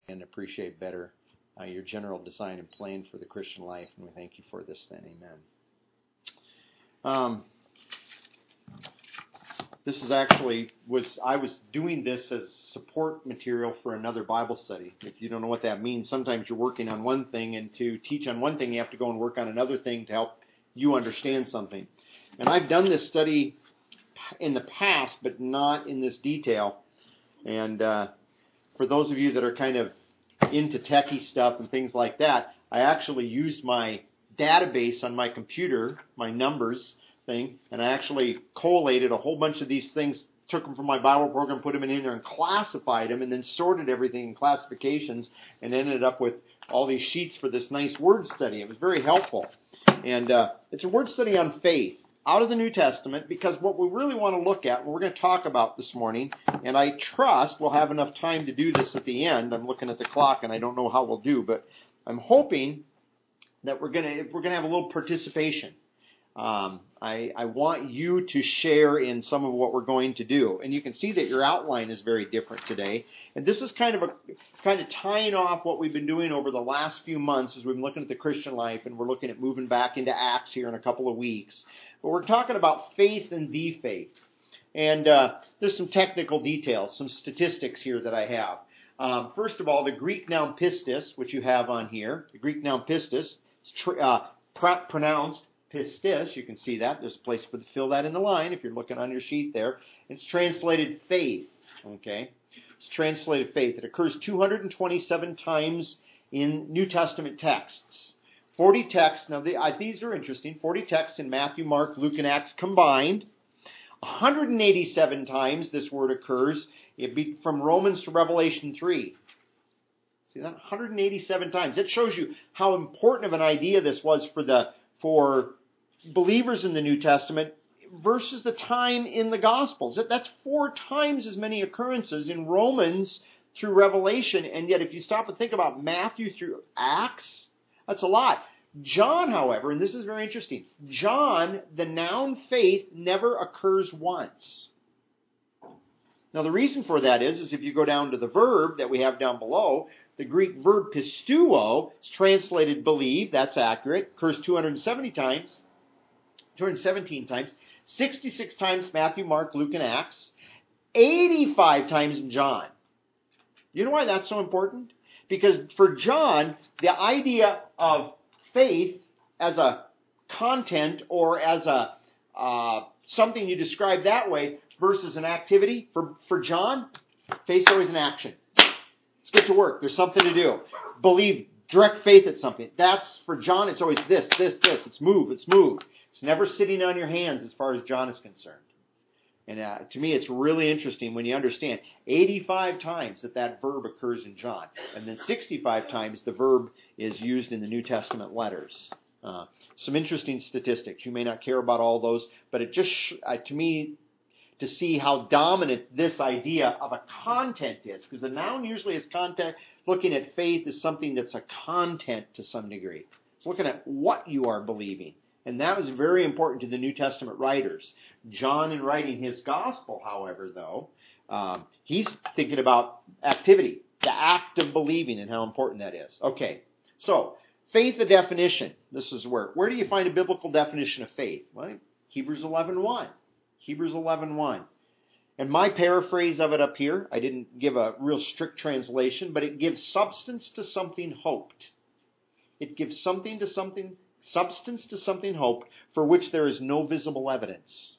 and appreciate better your general design and plan for the Christian life. And we thank you for this then. Amen. This is actually, I was doing this as support material for another Bible study. If you don't know what that means, sometimes you're working on one thing, and to teach on one thing, you have to go and work on another thing to help you understand something. And I've done this study in the past, but not in this detail. And for those of you that are kind of into techie stuff and things like that, I actually used my database on my computer, my numbers thing, and I actually collated a whole bunch of these things, took them from my Bible program, put them in there and classified them, and then sorted everything in classifications, and ended up with all these sheets for this nice word study. It was very helpful. And it's a word study on faith out of the New Testament, because what we really want to look at, and we're going to talk about this morning, and I trust we'll have enough time to do this at the end. I'm looking at the clock, and I don't know how we'll do, but I'm hoping that we're going to have a little participation. I want you to share in some of what we're going to do. And you can see that your outline is very different today. And this is kind of tying off what we've been doing over the last few months as we've been looking at the Christian life, and we're looking at moving back into Acts here in a couple of weeks. But we're talking about faith and the faith. And there's some technical details, some statistics here that I have. First of all, the Greek noun pistis, which you have on here, the Greek noun pistis, it's pronounced pistis. You can see that. There's a place to fill that in the line if you're looking on your sheet there. It's translated faith. Okay? It's translated faith. It occurs 227 times in New Testament texts. 40 texts. Now, these are interesting. 40 texts in Matthew, Mark, Luke, and Acts combined. 187 times this word occurs. It'd be from Romans to Revelation 3. See that? 187 times. It shows you how important of an idea this was for believers in the New Testament versus the time in the Gospels. That's 4 times as many occurrences in Romans through Revelation, and yet if you stop and think about Matthew through Acts, that's a lot. John, however, and this is very interesting, John, the noun faith, never occurs once. Now the reason for that is if you go down to the verb that we have down below, the Greek verb pisteuo is translated believe, that's accurate, occurs 217 times, 66 times Matthew, Mark, Luke, and Acts, 85 times in John. You know why that's so important? Because for John, the idea of faith as a content or as a something you describe that way versus an activity, for John, faith's always an action. Let's get to work. There's something to do. Believe, direct faith at something. That's, for John, it's always this. It's move. It's never sitting on your hands as far as John is concerned. And to me, it's really interesting when you understand 85 times that verb occurs in John. And then 65 times the verb is used in the New Testament letters. Some interesting statistics. You may not care about all those, but it just, to me, to see how dominant this idea of a content is. Because the noun usually is content. Looking at faith is something that's a content to some degree. It's looking at what you are believing. And that was very important to the New Testament writers. John, in writing his gospel, however, though, he's thinking about activity, the act of believing and how important that is. Okay, so faith, the definition. This is where do you find a biblical definition of faith? Well, Hebrews 11:1. Hebrews 11:1. And my paraphrase of it up here, I didn't give a real strict translation, but it gives substance to something hoped. It gives substance to something hoped for which there is no visible evidence.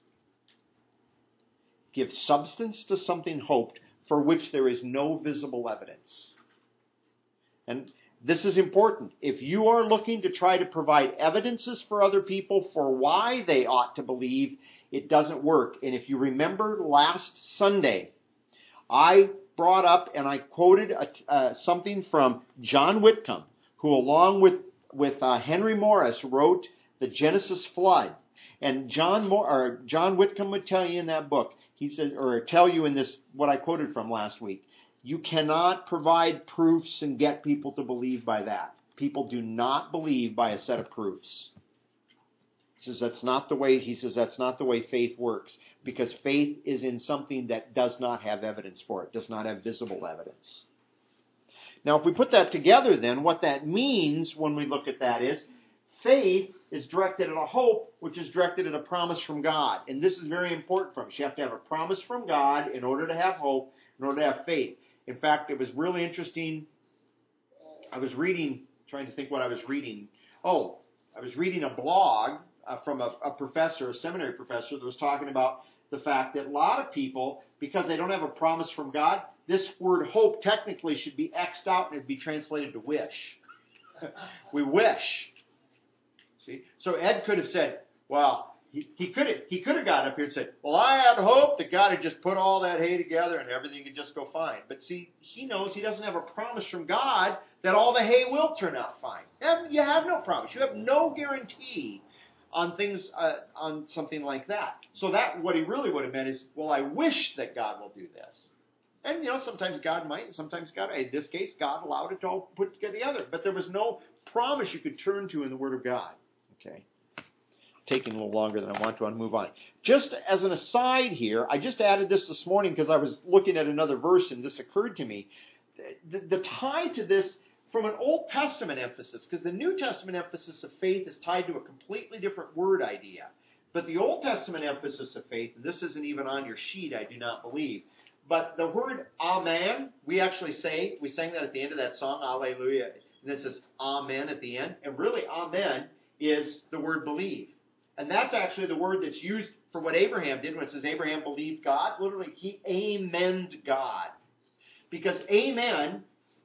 Give substance to something hoped for which there is no visible evidence. And this is important. If you are looking to try to provide evidences for other people for why they ought to believe, it doesn't work. And if you remember last Sunday, I brought up and I quoted something from John Whitcomb, who along with Henry Morris wrote the Genesis flood. And John Whitcomb would tell you in that book, he says, or tell you in this, what I quoted from last week, you cannot provide proofs and get people to believe by that. People do not believe by a set of proofs. He says that's not the way faith works, because faith is in something that does not have evidence for it, does not have visible evidence. Now, if we put that together, then what that means when we look at that is faith is directed at a hope, which is directed at a promise from God. And this is very important for us. You have to have a promise from God in order to have hope, in order to have faith. In fact, it was really interesting. I was reading, trying to think what I was reading. Oh, I was reading a blog from a professor, a seminary professor, that was talking about the fact that a lot of people, because they don't have a promise from God, this word hope technically should be X'd out and it'd be translated to wish. We wish. See? So Ed could have said, well, he could have gotten up here and said, well, I had hope that God had just put all that hay together and everything could just go fine. But see, he knows he doesn't have a promise from God that all the hay will turn out fine. You have no promise. You have no guarantee on things, on something like that. So that, what he really would have meant is, well, I wish that God will do this. And, sometimes God might, and sometimes God, in this case, God allowed it to all put together. But there was no promise you could turn to in the Word of God. Okay. Taking a little longer than I want to. I'll move on. Just as an aside here, I just added this morning because I was looking at another verse and this occurred to me. The tie to this from an Old Testament emphasis, because the New Testament emphasis of faith is tied to a completely different word idea. But the Old Testament emphasis of faith, and this isn't even on your sheet, I do not believe, but the word amen, we sang that at the end of that song, Alleluia, and it says amen at the end, and really amen is the word believe. And that's actually the word that's used for what Abraham did when it says Abraham believed God. Literally, he amened God. Because amen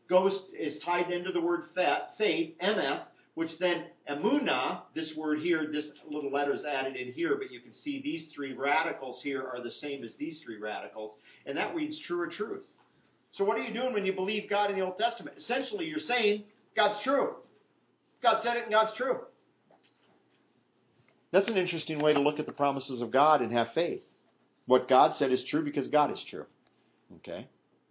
is tied into the word faith, emeth, which then emunah, this word here, this little letter is added in here, but you can see these three radicals here are the same as these three radicals, and that reads true or truth. So what are you doing when you believe God in the Old Testament? Essentially, you're saying God's true. God said it and God's true. That's an interesting way to look at the promises of God and have faith. What God said is true because God is true. Okay?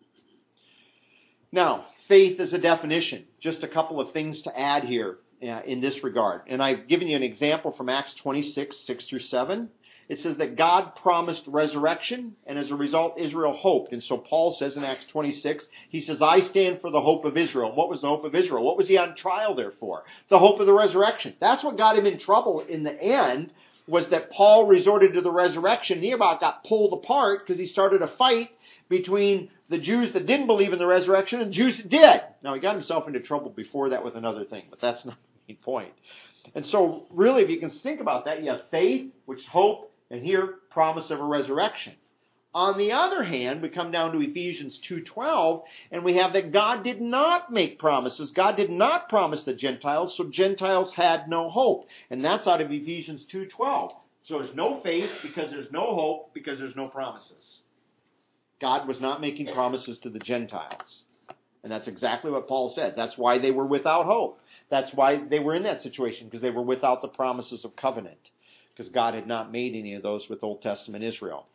Now, faith is a definition. Just a couple of things to add here in this regard. And I've given you an example from Acts 26, 6 through 7. It says that God promised resurrection, and as a result, Israel hoped. And so Paul says in Acts 26, he says, I stand for the hope of Israel. And what was the hope of Israel? What was he on trial there for? The hope of the resurrection. That's what got him in trouble in the end, was that Paul resorted to the resurrection. He about got pulled apart because he started a fight between the Jews that didn't believe in the resurrection and the Jews that did. Now, he got himself into trouble before that with another thing, but that's not the main point. And so, really, if you can think about that, you have faith, which is hope, and here, promise of a resurrection. On the other hand, we come down to Ephesians 2:12, and we have that God did not make promises. God did not promise the Gentiles, so Gentiles had no hope. And that's out of Ephesians 2:12. So there's no faith because there's no hope because there's no promises. God was not making promises to the Gentiles. And that's exactly what Paul says. That's why they were without hope. That's why they were in that situation, because they were without the promises of covenant, because God had not made any of those with Old Testament Israel.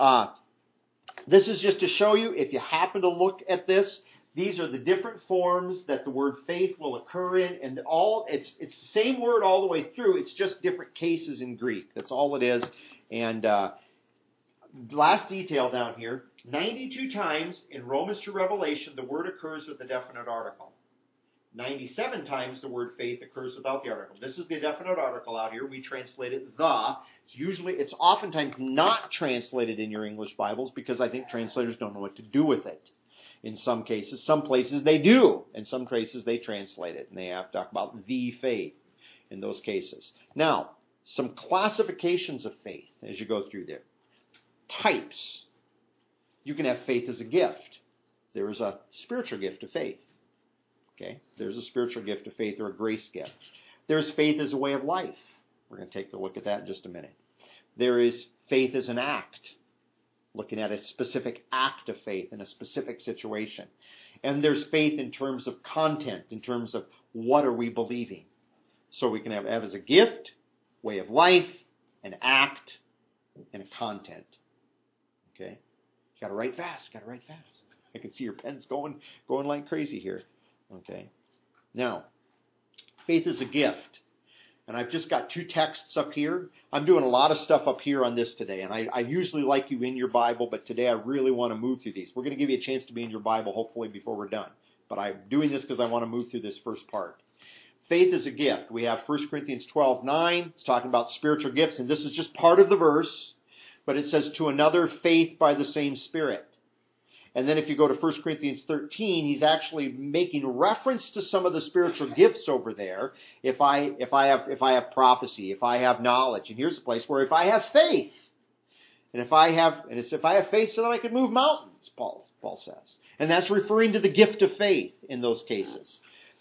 This is just to show you, if you happen to look at this, these are the different forms that the word faith will occur in, and it's the same word all the way through. It's just different cases in Greek. That's all it is. And last detail down here, 92 times in Romans to Revelation, the word occurs with a definite article. 97 times the word faith occurs without the article. This is the definite article out here. We translate it the. It's oftentimes not translated in your English Bibles because I think translators don't know what to do with it. In some cases, some places they do. In some cases they translate it and they have to talk about the faith in those cases. Now, some classifications of faith as you go through there. Types. You can have faith as a gift. There is a spiritual gift of faith. Okay, there's a spiritual gift of faith or a grace gift. There's faith as a way of life. We're going to take a look at that in just a minute. There is faith as an act, looking at a specific act of faith in a specific situation. And there's faith in terms of content, in terms of what are we believing. So we can have as a gift, way of life, an act, and a content. Okay, you got to write fast. I can see your pens going like crazy here. Okay. Now, faith is a gift. And I've just got two texts up here. I'm doing a lot of stuff up here on this today. And I usually like you in your Bible, but today I really want to move through these. We're going to give you a chance to be in your Bible, hopefully, before we're done. but I'm doing this because I want to move through this first part. Faith is a gift. We have 1 Corinthians 12:9. It's talking about spiritual gifts, and this is just part of the verse, but it says to another faith by the same Spirit. And then if you go to 1 Corinthians 13, he's actually making reference to some of the spiritual gifts over there. If I have prophecy, if I have knowledge, and here's a place where if I have faith, and if I have faith so that I can move mountains, Paul says. And that's referring to the gift of faith in those cases.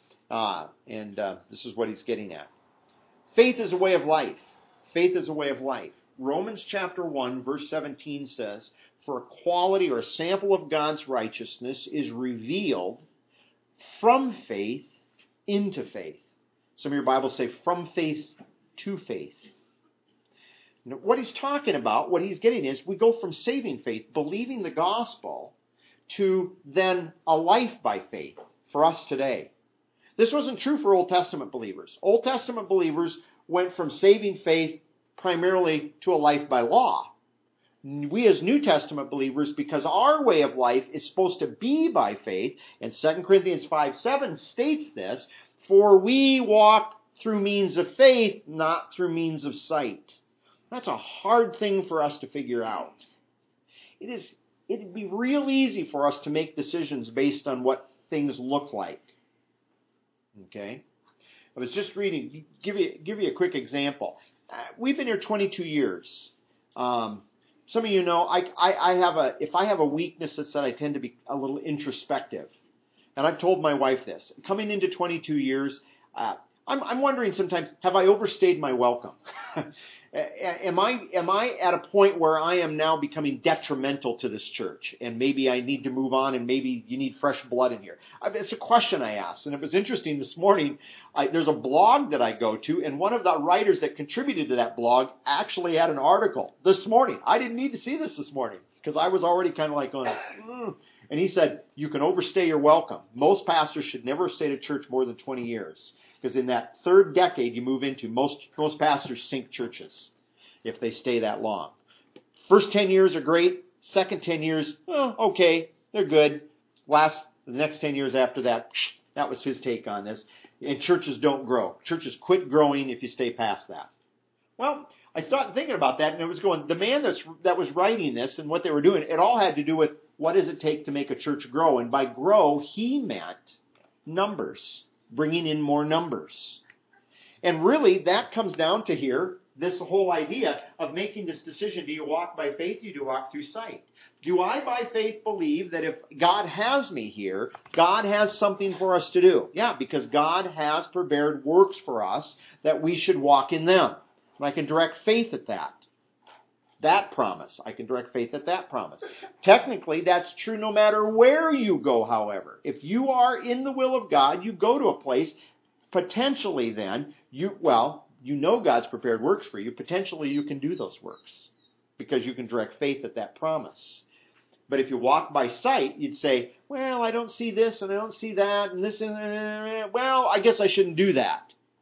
This is what he's getting at. Faith is a way of life. Faith is a way of life. Romans chapter 1, verse 17 says, for a quality or a sample of God's righteousness is revealed from faith into faith. Some of your Bibles say from faith to faith. Now, what he's talking about, what he's getting is we go from saving faith, believing the gospel, to then a life by faith for us today. This wasn't true for Old Testament believers. Old Testament believers went from saving faith primarily to a life by law. We as New Testament believers, because our way of life is supposed to be by faith, and 2 Corinthians 5:7 states this, for we walk through means of faith, not through means of sight. That's a hard thing for us to figure out. It'd be real easy for us to make decisions based on what things look like. Okay? I was just reading, give you a quick example. We've been here 22 years. Some of you know, if I have a weakness, it's that I tend to be a little introspective. And I've told my wife this. Coming into 22 years, I'm wondering sometimes, have I overstayed my welcome? Am I at a point where I am now becoming detrimental to this church, and maybe I need to move on, and maybe you need fresh blood in here? It's a question I asked, and it was interesting this morning. There's a blog that I go to, and one of the writers that contributed to that blog actually had an article this morning. I didn't need to see this morning because I was already kind of like going, And he said, you can overstay your welcome. Most pastors should never stay at church more than 20 years. Because in that third decade you move into, most pastors sink churches if they stay that long. First 10 years are great. Second 10 years, okay, they're good. The next 10 years after that, that was his take on this. And churches don't grow. Churches quit growing if you stay past that. Well, I started thinking about that, and it was going, the man that was writing this and what they were doing, it all had to do with what does it take to make a church grow. And by grow, he meant numbers. Bringing in more numbers. And really, that comes down to here, this whole idea of making this decision. Do you walk by faith? Do you walk through sight? Do I, by faith, believe that if God has me here, God has something for us to do? Yeah, because God has prepared works for us that we should walk in them. And I can direct faith at that. That promise. I can direct faith at that promise. Technically, that's true no matter where you go, however. If you are in the will of God, you go to a place, potentially then, you know God's prepared works for you. Potentially you can do those works because you can direct faith at that promise. But if you walk by sight, you'd say, well, I don't see this and I don't see that and this and well, I guess I shouldn't do that.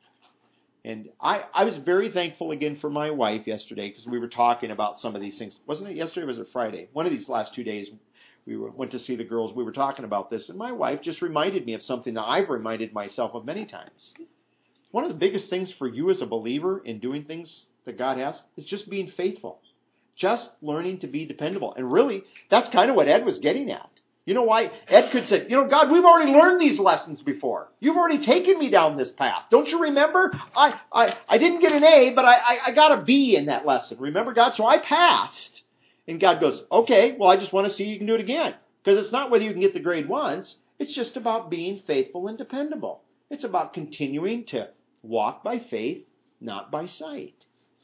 And I was very thankful again for my wife yesterday because we were talking about some of these things. Wasn't it yesterday or was it Friday? One of these last 2 days we went to see the girls. We were talking about this. And my wife just reminded me of something that I've reminded myself of many times. One of the biggest things for you as a believer in doing things that God has is just being faithful. Just learning to be dependable. And really, that's kind of what Ed was getting at. You know why? Ed could say, God, we've already learned these lessons before. You've already taken me down this path. Don't you remember? I didn't get an A, but I got a B in that lesson. Remember, God? So I passed. And God goes, okay, well, I just want to see you can do it again. Because it's not whether you can get the grade once. It's just about being faithful and dependable. It's about continuing to walk by faith, not by sight.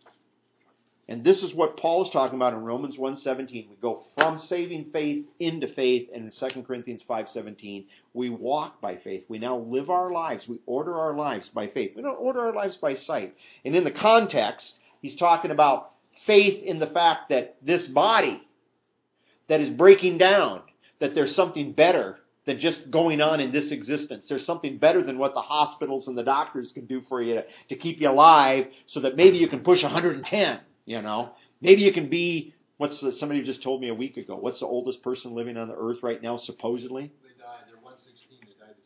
And this is what Paul is talking about in Romans 1:17. We go from saving faith into faith, and in 2 Corinthians 5:17, we walk by faith. We now live our lives. We order our lives by faith. We don't order our lives by sight. And in the context, he's talking about faith in the fact that this body that is breaking down, that there's something better than just going on in this existence. There's something better than what the hospitals and the doctors can do for you to keep you alive so that maybe you can push 110. Maybe you can be, somebody just told me a week ago, what's the oldest person living on the earth right now, supposedly? They died. They're 116. They died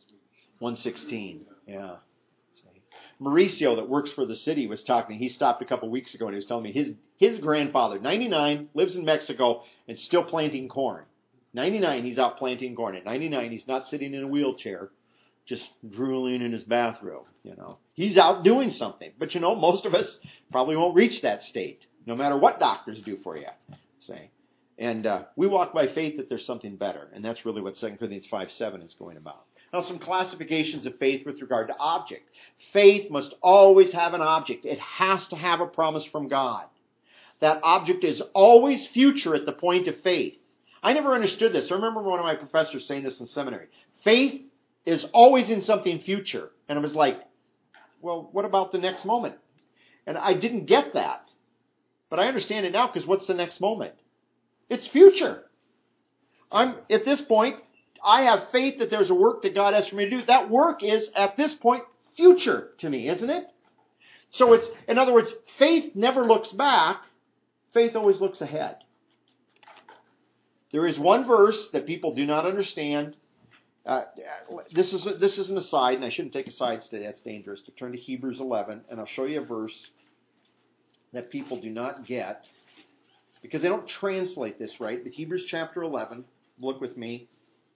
116. Yeah. Mauricio, that works for the city, was talking. He stopped a couple weeks ago and he was telling me his grandfather, 99, lives in Mexico and still planting corn. 99, he's out planting corn. At 99, he's not sitting in a wheelchair, just drooling in his bathrobe. He's out doing something. But most of us probably won't reach that state, no matter what doctors do for you. And we walk by faith that there's something better, and that's really what 2 Corinthians 5:7 is going about. Now, some classifications of faith with regard to object. Faith must always have an object. It has to have a promise from God. That object is always future at the point of faith. I never understood this. I remember one of my professors saying this in seminary. Faith is always in something future. And I was like, well, what about the next moment? And I didn't get that. But I understand it now, because what's the next moment? It's future. At this point, I have faith that there's a work that God has for me to do. That work is, at this point, future to me, isn't it? So it's, in other words, faith never looks back. Faith always looks ahead. There is one verse that people do not understand. This is an aside, and I shouldn't take asides today. That's dangerous. To turn to Hebrews 11, and I'll show you a verse that people do not get because they don't translate this right. But Hebrews chapter 11, look with me.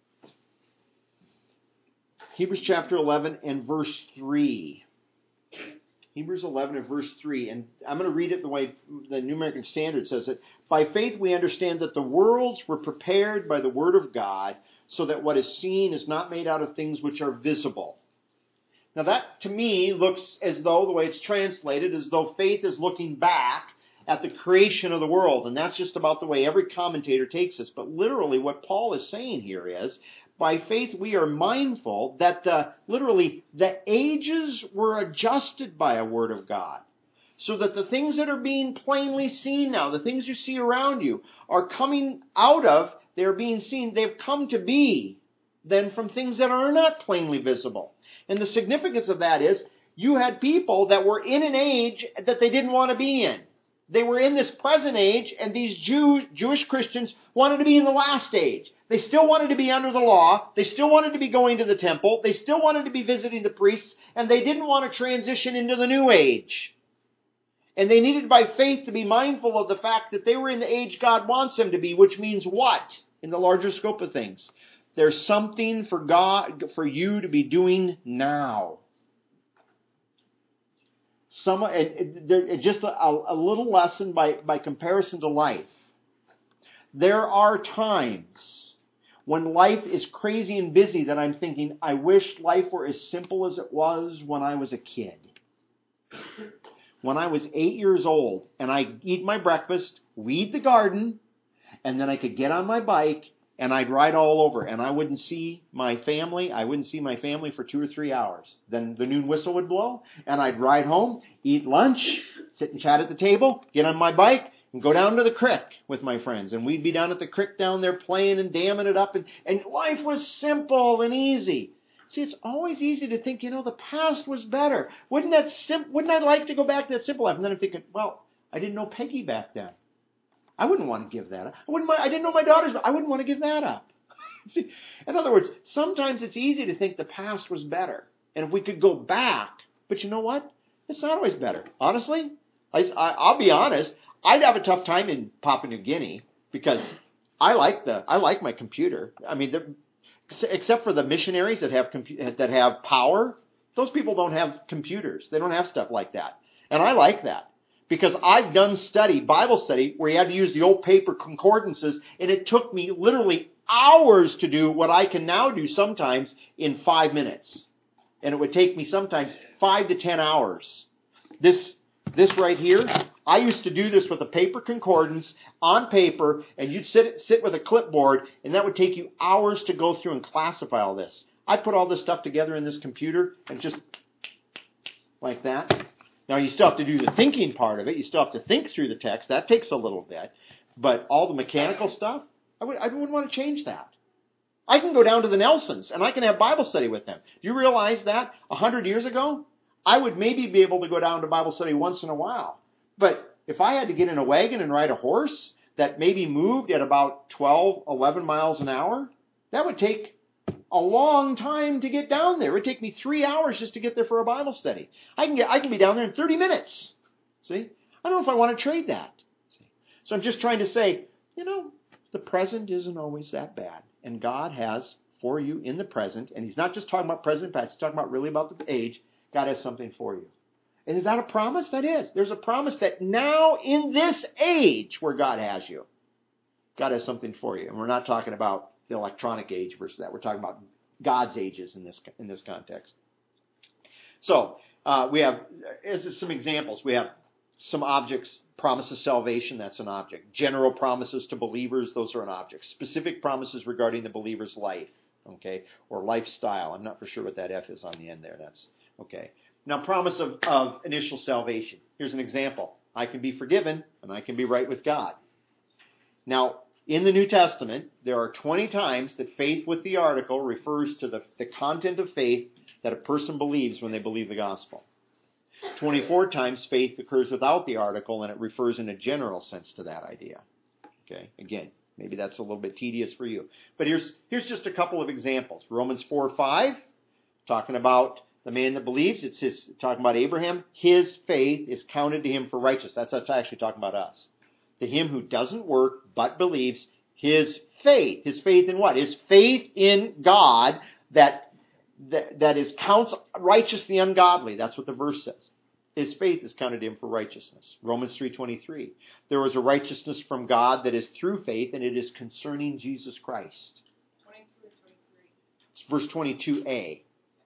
Hebrews chapter 11 and verse 3. Hebrews 11 and verse 3. And I'm going to read it the way the New American Standard says it. By faith we understand that the worlds were prepared by the word of God, so that what is seen is not made out of things which are visible. Now that, to me, looks as though, the way it's translated, as though faith is looking back at the creation of the world. And that's just about the way every commentator takes this. But literally what Paul is saying here is, by faith we are mindful that the ages were adjusted by a word of God. So that the things that are being plainly seen now, the things you see around you, are coming out of, they're being seen, they've come to be then from things that are not plainly visible. And the significance of that is, you had people that were in an age that they didn't want to be in. They were in this present age, and these Jewish Christians wanted to be in the last age. They still wanted to be under the law. They still wanted to be going to the temple. They still wanted to be visiting the priests, and they didn't want to transition into the new age. And they needed by faith to be mindful of the fact that they were in the age God wants them to be, which means what? In the larger scope of things. There's something for you to be doing now. Just a little lesson by comparison to life. There are times when life is crazy and busy that I'm thinking, I wish life were as simple as it was when I was a kid. When I was 8 years old and I eat my breakfast, weed the garden, and then I could get on my bike and I'd ride all over, and I wouldn't see my family. I wouldn't see my family for 2 or 3 hours. Then the noon whistle would blow, and I'd ride home, eat lunch, sit and chat at the table, get on my bike, and go down to the creek with my friends. And we'd be down at the creek down there playing and damming it up, and life was simple and easy. See, it's always easy to think, the past was better. Wouldn't I like to go back to that simple life? And then I'm thinking, well, I didn't know Peggy back then. I wouldn't want to give that up. I didn't know my daughters. I wouldn't want to give that up. See, in other words, sometimes it's easy to think the past was better. And if we could go back, but you know what? It's not always better. Honestly, I'll be honest. I'd have a tough time in Papua New Guinea because I like my computer. I mean, except for the missionaries that have power, those people don't have computers. They don't have stuff like that. And I like that. Because I've done Bible study, where you had to use the old paper concordances, and it took me literally hours to do what I can now do sometimes in 5 minutes. And it would take me sometimes 5 to 10 hours. This right here, I used to do this with a paper concordance on paper, and you'd sit with a clipboard, and that would take you hours to go through and classify all this. I put all this stuff together in this computer, and just like that. Now, you still have to do the thinking part of it. You still have to think through the text. That takes a little bit. But all the mechanical stuff, I wouldn't want to change that. I can go down to the Nelsons, and I can have Bible study with them. Do you realize that 100 years ago, I would maybe be able to go down to Bible study once in a while. But if I had to get in a wagon and ride a horse that maybe moved at about 12, 11 miles an hour, that would take a long time to get down there. It would take me 3 hours just to get there for a Bible study. I can be down there in 30 minutes. See? I don't know if I want to trade that. See? So I'm just trying to say, the present isn't always that bad. And God has for you in the present, and He's not just talking about present and past, He's talking about really about the age. God has something for you. And is that a promise? That is. There's a promise that now in this age where God has you, God has something for you. And we're not talking about the electronic age versus that. We're talking about God's ages in this context. So we have some examples. We have some objects. Promise of salvation, that's an object. General promises to believers, those are an object. Specific promises regarding the believer's life, okay, or lifestyle. I'm not for sure what that F is on the end there. That's okay. Now, promise of initial salvation. Here's an example. I can be forgiven and I can be right with God. Now, in the New Testament, there are 20 times that faith with the article refers to the content of faith that a person believes when they believe the gospel. 24 times faith occurs without the article, and it refers in a general sense to that idea. Okay, again, maybe that's a little bit tedious for you. But here's just a couple of examples. Romans 4:5, talking about the man that believes. It's talking about Abraham. His faith is counted to him for righteousness. That's actually talking about us. To him who doesn't work but believes, his faith in what? His faith in God that is counts righteous the ungodly. That's what the verse says. His faith is counted to him for righteousness. Romans 3:23. There was a righteousness from God that is through faith, and it is concerning Jesus Christ. 22 or 23. It's verse 22a.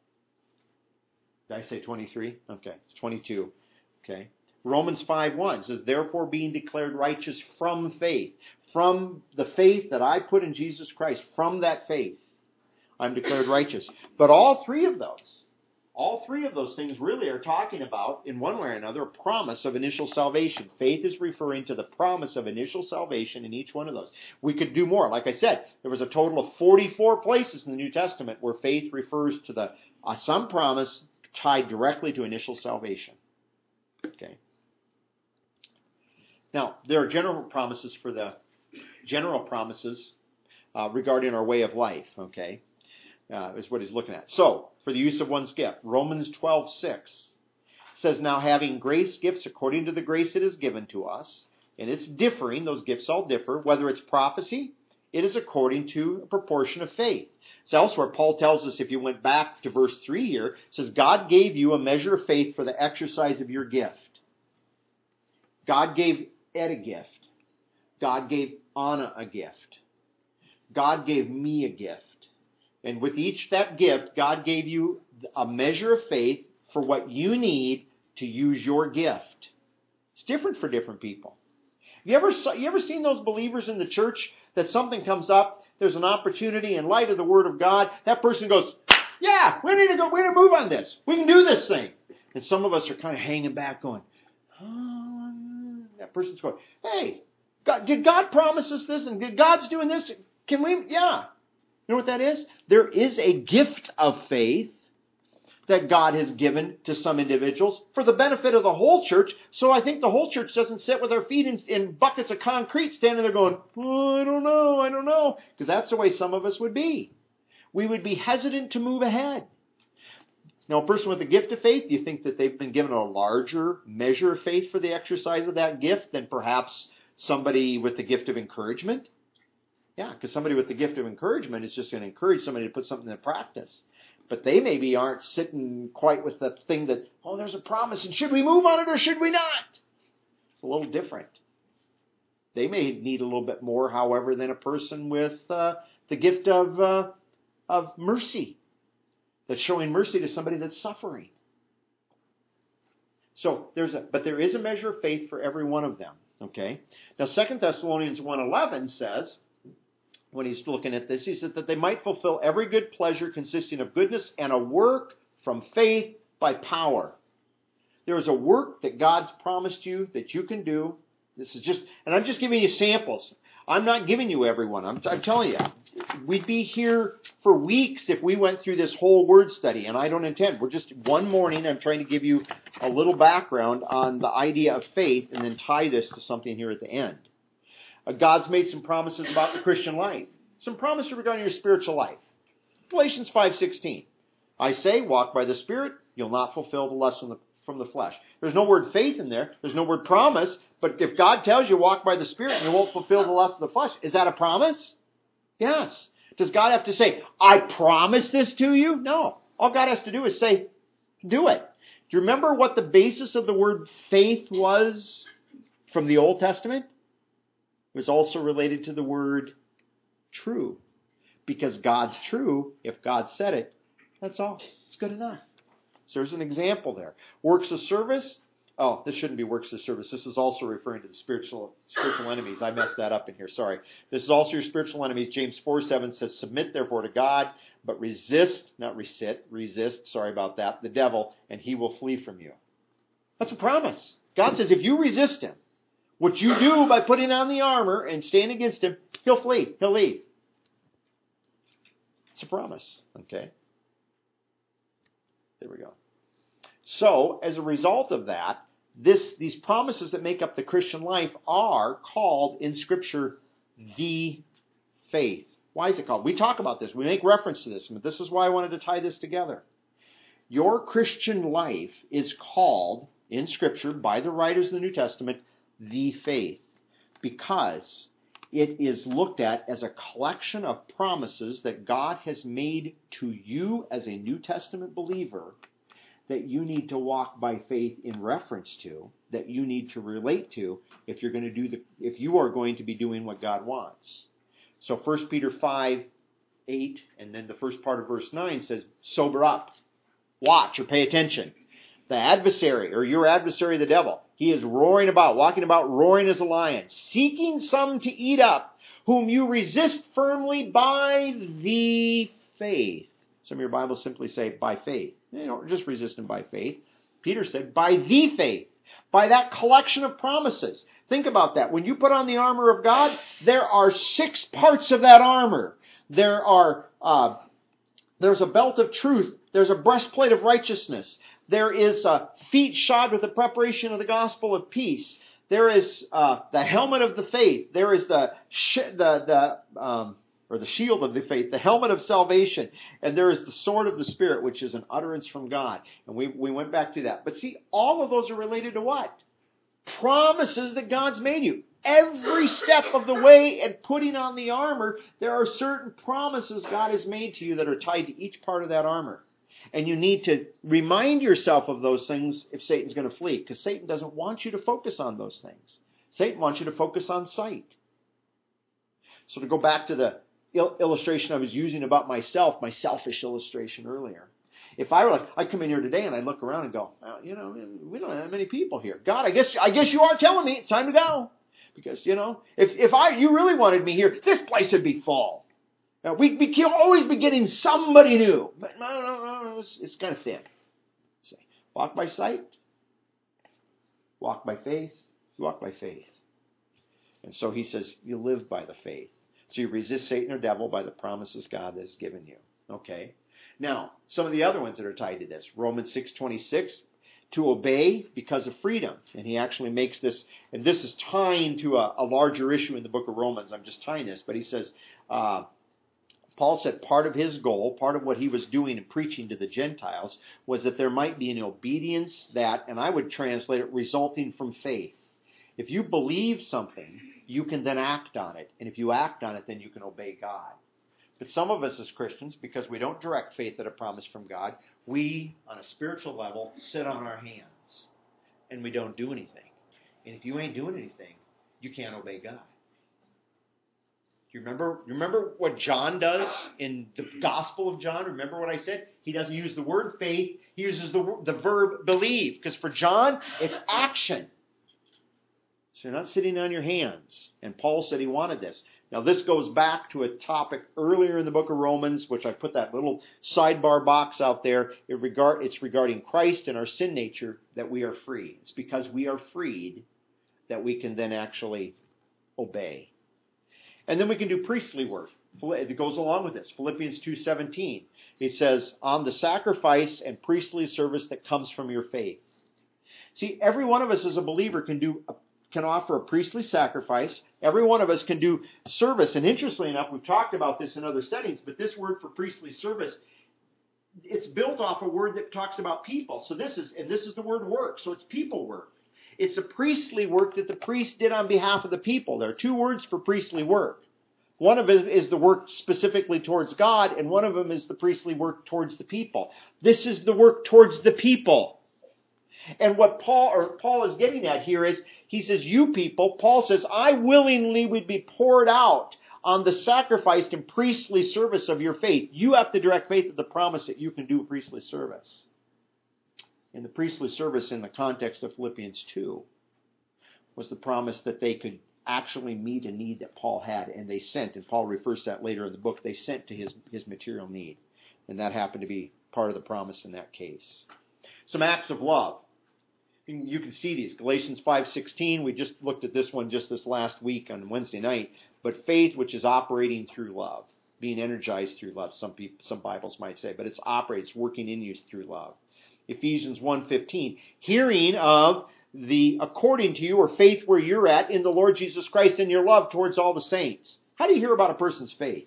Did I say 23? Okay, it's 22. Okay. Romans 5:1 says, therefore being declared righteous from faith. From the faith that I put in Jesus Christ, from that faith, I'm declared righteous. But all three of those things really are talking about, in one way or another, a promise of initial salvation. Faith is referring to the promise of initial salvation in each one of those. We could do more. Like I said, there was a total of 44 places in the New Testament where faith refers to some promise tied directly to initial salvation. Okay. Now, there are general promises regarding our way of life. Okay. Is what he's looking at. So, for the use of one's gift, Romans 12:6 says, now having grace gifts according to the grace it is given to us, and it's differing, those gifts all differ, whether it's prophecy, it is according to a proportion of faith. So elsewhere, Paul tells us, if you went back to verse 3 here, it says, God gave you a measure of faith for the exercise of your gift. God gave Ed a gift. God gave Anna a gift. God gave me a gift. And with each that gift, God gave you a measure of faith for what you need to use your gift. It's different for different people. You ever seen those believers in the church that something comes up, there's an opportunity in light of the Word of God, that person goes, yeah, we need to move on this. We can do this thing. And some of us are kind of hanging back going, that person's going, hey, God, did God promise us this? And did God's doing this? Can we? Yeah. You know what that is? There is a gift of faith that God has given to some individuals for the benefit of the whole church. So I think the whole church doesn't sit with their feet in buckets of concrete standing there going, oh, I don't know. Because that's the way some of us would be. We would be hesitant to move ahead. Now, a person with a gift of faith, do you think that they've been given a larger measure of faith for the exercise of that gift than perhaps somebody with the gift of encouragement? Yeah, because somebody with the gift of encouragement is just going to encourage somebody to put something into practice. But they maybe aren't sitting quite with the thing that, oh, there's a promise, and should we move on it or should we not? It's a little different. They may need a little bit more, however, than a person with the gift of mercy, that's showing mercy to somebody that's suffering. So there is a measure of faith for every one of them. Okay. Now 2 Thessalonians 1:11 says, when he's looking at this, he said that they might fulfill every good pleasure consisting of goodness and a work from faith by power. There is a work that God's promised you that you can do. This is just, and I'm just giving you samples. I'm not giving you everyone. I'm telling you, we'd be here for weeks if we went through this whole word study, and I don't intend. We're just one morning. I'm trying to give you a little background on the idea of faith and then tie this to something here at the end. God's made some promises about the Christian life. Some promises regarding your spiritual life. Galatians 5:16. I say, walk by the Spirit, you'll not fulfill the lust from the flesh. There's no word faith in there. There's no word promise. But if God tells you walk by the Spirit and you won't fulfill the lust of the flesh, is that a promise? Yes. Does God have to say, I promise this to you? No. All God has to do is say, do it. Do you remember what the basis of the word faith was from the Old Testament? It was also related to the word true. Because God's true, if God said it, that's all. It's good enough. So there's an example there. Works of service. Oh, this shouldn't be works of service. This is also referring to the spiritual enemies. I messed that up in here. Sorry. This is also your spiritual enemies. James 4:7 says, submit therefore to God, but resist, sorry about that, the devil, and he will flee from you. That's a promise. God says if you resist him, what you do by putting on the armor and stand against him, he'll flee. He'll leave. It's a promise. Okay? There we go. So, as a result of that, these promises that make up the Christian life are called in Scripture the faith. Why is it called? We talk about this. We make reference to this. But this is why I wanted to tie this together. Your Christian life is called in Scripture by the writers of the New Testament the faith, because it is looked at as a collection of promises that God has made to you as a New Testament believer that you need to walk by faith in reference to, that you need to relate to if you are going to be doing what God wants. So 1 Peter 5:8, and then the first part of verse 9 says, sober up, watch or pay attention. The adversary, or your adversary, the devil, he is roaring about, walking about, roaring as a lion, seeking some to eat up, whom you resist firmly by the faith. Some of your Bibles simply say by faith. You don't just resist him by faith. Peter said by the faith, by that collection of promises. Think about that. When you put on the armor of God, there are 6 parts of that armor. There's a belt of truth. There's a breastplate of righteousness. There is feet shod with the preparation of the gospel of peace. There is the helmet of the faith. There is the shield of the faith, the helmet of salvation, and there is the sword of the Spirit, which is an utterance from God. And we went back through that. But see, all of those are related to what? Promises that God's made you. Every step of the way at putting on the armor, there are certain promises God has made to you that are tied to each part of that armor. And you need to remind yourself of those things if Satan's going to flee, because Satan doesn't want you to focus on those things. Satan wants you to focus on sight. So to go back to the illustration I was using about myself, my selfish illustration earlier. If I come in here today and I look around and go, well, we don't have many people here. God, I guess you are telling me it's time to go. Because, if you really wanted me here, this place would be full. Now, we can always be getting somebody new. But no, it's kind of thin. So, walk by sight. Walk by faith. You walk by faith. And so he says, you live by the faith. So you resist Satan or devil by the promises God has given you. Okay? Now, some of the other ones that are tied to this. Romans 6:26, to obey because of freedom. And he actually makes this, and this is tying to a larger issue in the book of Romans. I'm just tying this, but he says, Paul said part of his goal, part of what he was doing and preaching to the Gentiles, was that there might be an obedience that, and I would translate it, resulting from faith. If you believe something, you can then act on it. And if you act on it, then you can obey God. But some of us as Christians, because we don't direct faith at a promise from God, we, on a spiritual level, sit on our hands. And we don't do anything. And if you ain't doing anything, you can't obey God. You remember what John does in the Gospel of John? Remember what I said? He doesn't use the word faith. He uses the verb believe. Because for John, it's action. So you're not sitting on your hands. And Paul said he wanted this. Now this goes back to a topic earlier in the book of Romans, which I put that little sidebar box out there. It's regarding Christ and our sin nature that we are free. It's because we are freed that we can then actually obey. And then we can do priestly work. It goes along with this. Philippians 2:17. It says, on the sacrifice and priestly service that comes from your faith. See, every one of us as a believer can can offer a priestly sacrifice. Every one of us can do service. And interestingly enough, we've talked about this in other settings, but this word for priestly service, it's built off a word that talks about people. So this is the word work. So it's people work. It's a priestly work that the priest did on behalf of the people. There are two words for priestly work. One of it is the work specifically towards God, and one of them is the priestly work towards the people. This is the work towards the people. And what Paul is getting at here is, he says, you people, Paul says, I willingly would be poured out on the sacrificed and priestly service of your faith. You have the direct faith of the promise that you can do priestly service. And the priestly service in the context of Philippians 2 was the promise that they could actually meet a need that Paul had, and they sent, and Paul refers to that later in the book, they sent to his material need. And that happened to be part of the promise in that case. Some acts of love. You can see these. Galatians 5:16, we just looked at this one just this last week on Wednesday night. But faith which is operating through love, being energized through love, some Bibles might say, but it's working in you through love. Ephesians 1:15, hearing of the according to you, or faith where you're at in the Lord Jesus Christ and your love towards all the saints. How do you hear about a person's faith?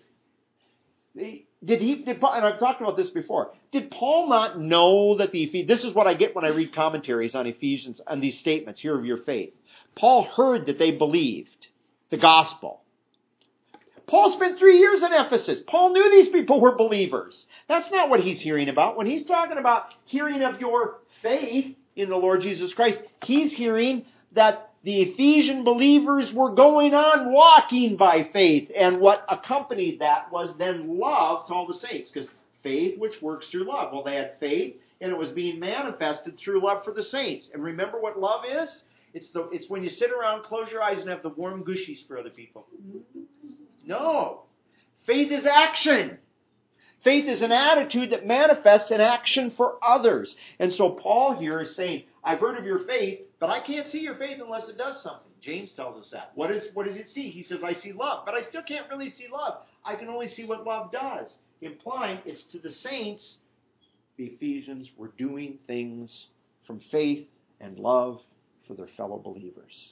And I've talked about this before. Did Paul not know that this is what I get when I read commentaries on Ephesians, on these statements here of your faith. Paul heard that they believed the gospel. Paul spent 3 years in Ephesus. Paul knew these people were believers. That's not what he's hearing about. When he's talking about hearing of your faith in the Lord Jesus Christ, he's hearing that the Ephesian believers were going on walking by faith, and what accompanied that was then love to all the saints, because faith which works through love. Well, they had faith, and it was being manifested through love for the saints. And remember what love is? It's when you sit around, close your eyes, and have the warm gushies for other people. No. Faith is action. Faith is an attitude that manifests in action for others. And so Paul here is saying, I've heard of your faith, but I can't see your faith unless it does something. James tells us that. What does it see? He says, I see love, but I still can't really see love. I can only see what love does. Implying it's to the saints, the Ephesians were doing things from faith and love for their fellow believers.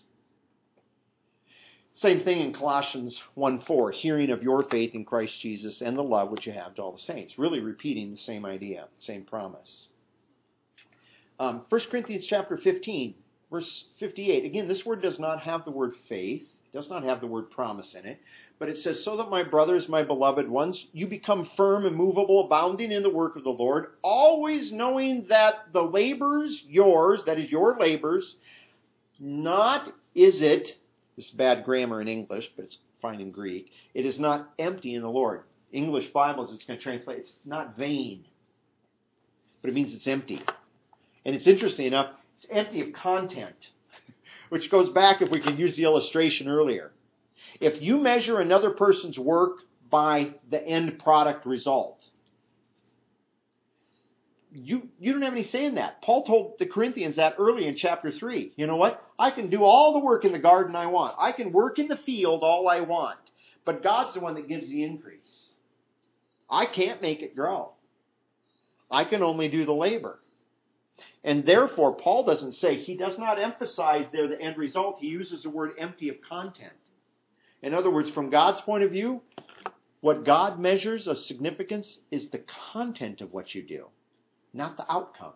Same thing in Colossians 1:4, hearing of your faith in Christ Jesus and the love which you have to all the saints. Really repeating the same idea, same promise. 1 Corinthians chapter 15, verse 58. Again, this word does not have the word faith. It does not have the word promise in it. But it says, so that my brothers, my beloved ones, you become firm, immovable, abounding in the work of the Lord, always knowing that the labors yours, that is your labors, not is it, this is bad grammar in English, but it's fine in Greek, it is not empty in the Lord. English Bibles, it's going to translate, it's not vain, but it means it's empty. And it's interesting enough, it's empty of content, which goes back, if we could use the illustration earlier. If you measure another person's work by the end product result, you don't have any say in that. Paul told the Corinthians that early in chapter 3. You know what? I can do all the work in the garden I want. I can work in the field all I want. But God's the one that gives the increase. I can't make it grow. I can only do the labor. And therefore, Paul doesn't say, he does not emphasize there the end result. He uses the word empty of content. In other words, from God's point of view, what God measures of significance is the content of what you do, not the outcome.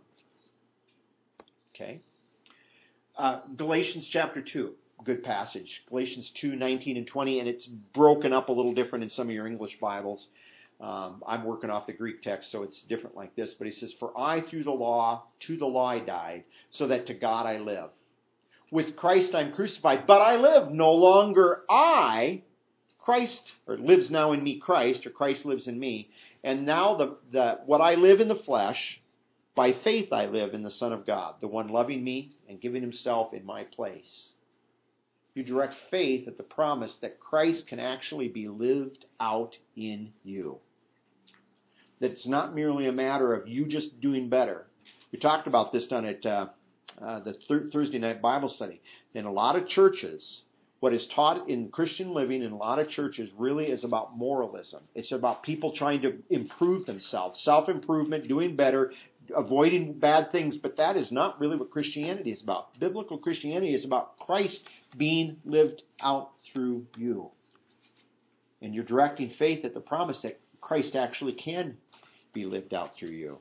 Okay? Galatians chapter 2, good passage. Galatians 2:19 and 20, and it's broken up a little different in some of your English Bibles. I'm working off the Greek text, so it's different like this. But he says, for I through the law, to the law I died, so that to God I live. With Christ I'm crucified, but I live. No longer I, Christ, or lives now in me Christ, or Christ lives in me. And now what I live in the flesh, by faith I live in the Son of God, the one loving me and giving himself in my place. You direct faith at the promise that Christ can actually be lived out in you. That it's not merely a matter of you just doing better. We talked about this down at the Thursday night Bible study. In a lot of churches, what is taught in Christian living in a lot of churches really is about moralism. It's about people trying to improve themselves, self-improvement, doing better, avoiding bad things, but that is not really what Christianity is about. Biblical Christianity is about Christ being lived out through you. And you're directing faith at the promise that Christ actually can be lived out through you.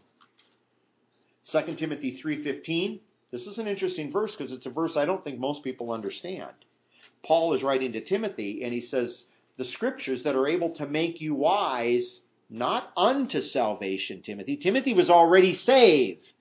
2 Timothy 3:15. This is an interesting verse because it's a verse I don't think most people understand. Paul is writing to Timothy and he says, the scriptures that are able to make you wise, not unto salvation, Timothy. Timothy was already saved.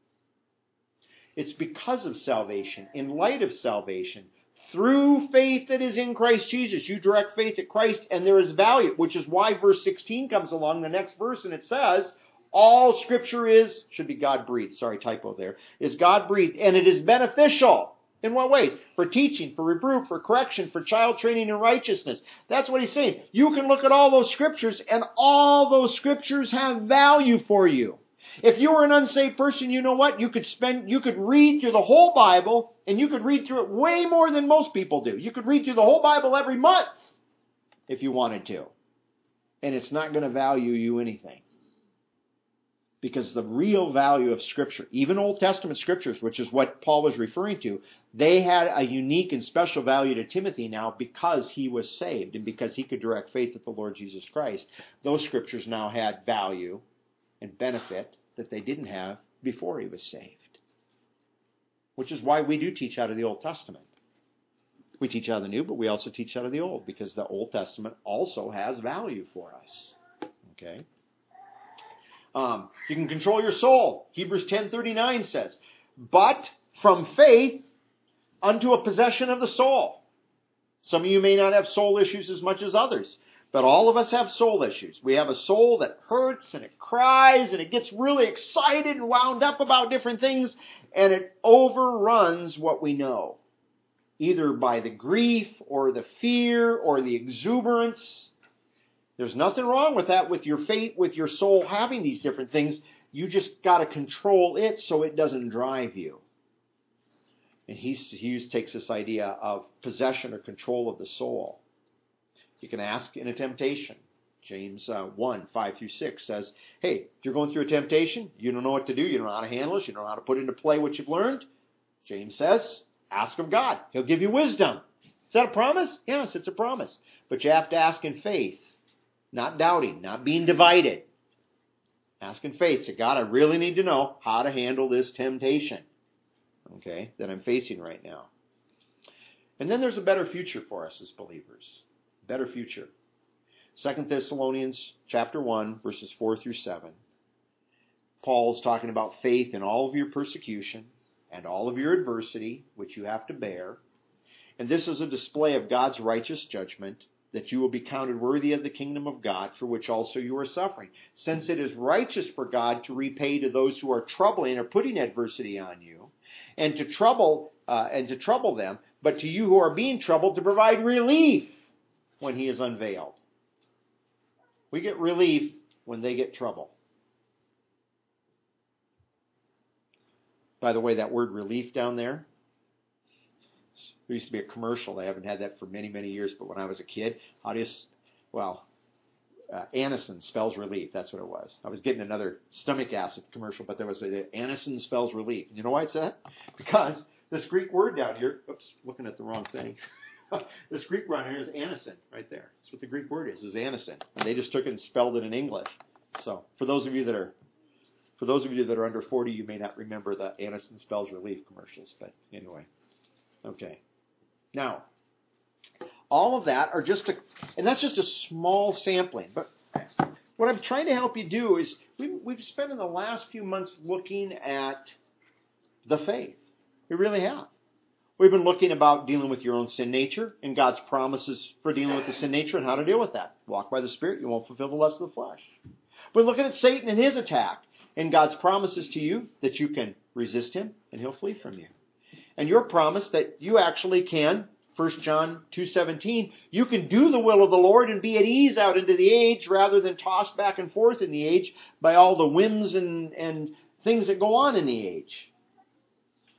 It's because of salvation, in light of salvation, through faith that is in Christ Jesus. You direct faith at Christ and there is value, which is why verse 16 comes along, the next verse, and it says, all scripture is, should be God-breathed, sorry, typo there, is God-breathed, and it is beneficial. In what ways? For teaching, for reproof, for correction, for child training in righteousness. That's what he's saying. You can look at all those scriptures, and all those scriptures have value for you. If you were an unsaved person, you know what? You could read through the whole Bible, and you could read through it way more than most people do. You could read through the whole Bible every month, if you wanted to. And it's not going to value you anything. Because the real value of Scripture, even Old Testament Scriptures, which is what Paul was referring to, they had a unique and special value to Timothy now because he was saved and because he could direct faith at the Lord Jesus Christ. Those Scriptures now had value and benefit that they didn't have before he was saved. Which is why we do teach out of the Old Testament. We teach out of the New, but we also teach out of the Old because the Old Testament also has value for us. Okay? You can control your soul. Hebrews 10:39 says, but from faith unto a possession of the soul. Some of you may not have soul issues as much as others, but all of us have soul issues. We have a soul that hurts and it cries and it gets really excited and wound up about different things, and it overruns what we know, either by the grief or the fear or the exuberance. There's nothing wrong with that, with your faith, with your soul having these different things. You just got to control it so it doesn't drive you. And Hughes takes this idea of possession or control of the soul. You can ask in a temptation. James 1:5-6 says, hey, if you're going through a temptation, you don't know what to do, you don't know how to handle it, you don't know how to put into play what you've learned. James says, ask of God. He'll give you wisdom. Is that a promise? Yes, it's a promise. But you have to ask in faith. Not doubting, not being divided. Ask in faith. Say, God, I really need to know how to handle this temptation, okay, that I'm facing right now. And then there's a better future for us as believers. Better future. 2 Thessalonians chapter 1, verses 4-7. Paul's talking about faith in all of your persecution and all of your adversity, which you have to bear. And this is a display of God's righteous judgment, that you will be counted worthy of the kingdom of God, for which also you are suffering. Since it is righteous for God to repay to those who are troubling or putting adversity on you, and to trouble them, but to you who are being troubled to provide relief when he is unveiled. We get relief when they get trouble. By the way, that word relief down there, there used to be a commercial. They haven't had that for many, many years. But when I was a kid, Anacin spells relief. That's what it was. I was getting another stomach acid commercial, but there was Anacin spells relief. And you know why it's that? Because this Greek word down here, looking at the wrong thing. This Greek word here is Anacin right there. That's what the Greek word is Anacin. And they just took it and spelled it in English. So for those of you that are under 40, you may not remember the Anacin spells relief commercials. But anyway, okay. Now, all of that are and that's just a small sampling. But what I'm trying to help you do is we've spent in the last few months looking at the faith. We really have. We've been looking about dealing with your own sin nature and God's promises for dealing with the sin nature and how to deal with that. Walk by the Spirit, you won't fulfill the lust of the flesh. We're looking at Satan and his attack and God's promises to you that you can resist him and he'll flee from you. And your promise that you actually can, 1 John 2:17, you can do the will of the Lord and be at ease out into the age rather than tossed back and forth in the age by all the whims and things that go on in the age.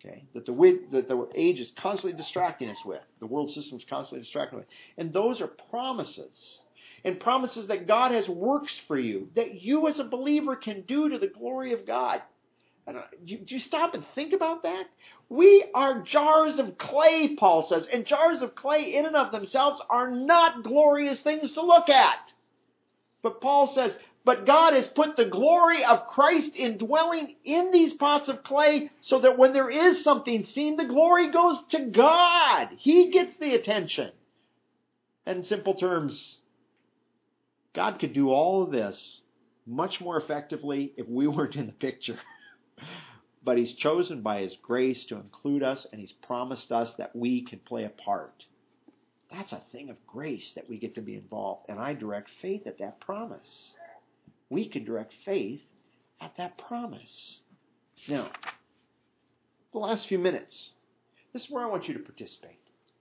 Okay, that the age is constantly distracting us with, the world system is constantly distracting us with, and those are promises, and promises that God has works for you that you as a believer can do to the glory of God. Do you stop and think about that? We are jars of clay, Paul says, and jars of clay in and of themselves are not glorious things to look at. But Paul says, but God has put the glory of Christ indwelling in these pots of clay so that when there is something seen, the glory goes to God. He gets the attention. And in simple terms, God could do all of this much more effectively if we weren't in the picture. But He's chosen by His grace to include us, and He's promised us that we can play a part. That's a thing of grace that we get to be involved. And I direct faith at that promise. We can direct faith at that promise. Now, the last few minutes, this is where I want you to participate.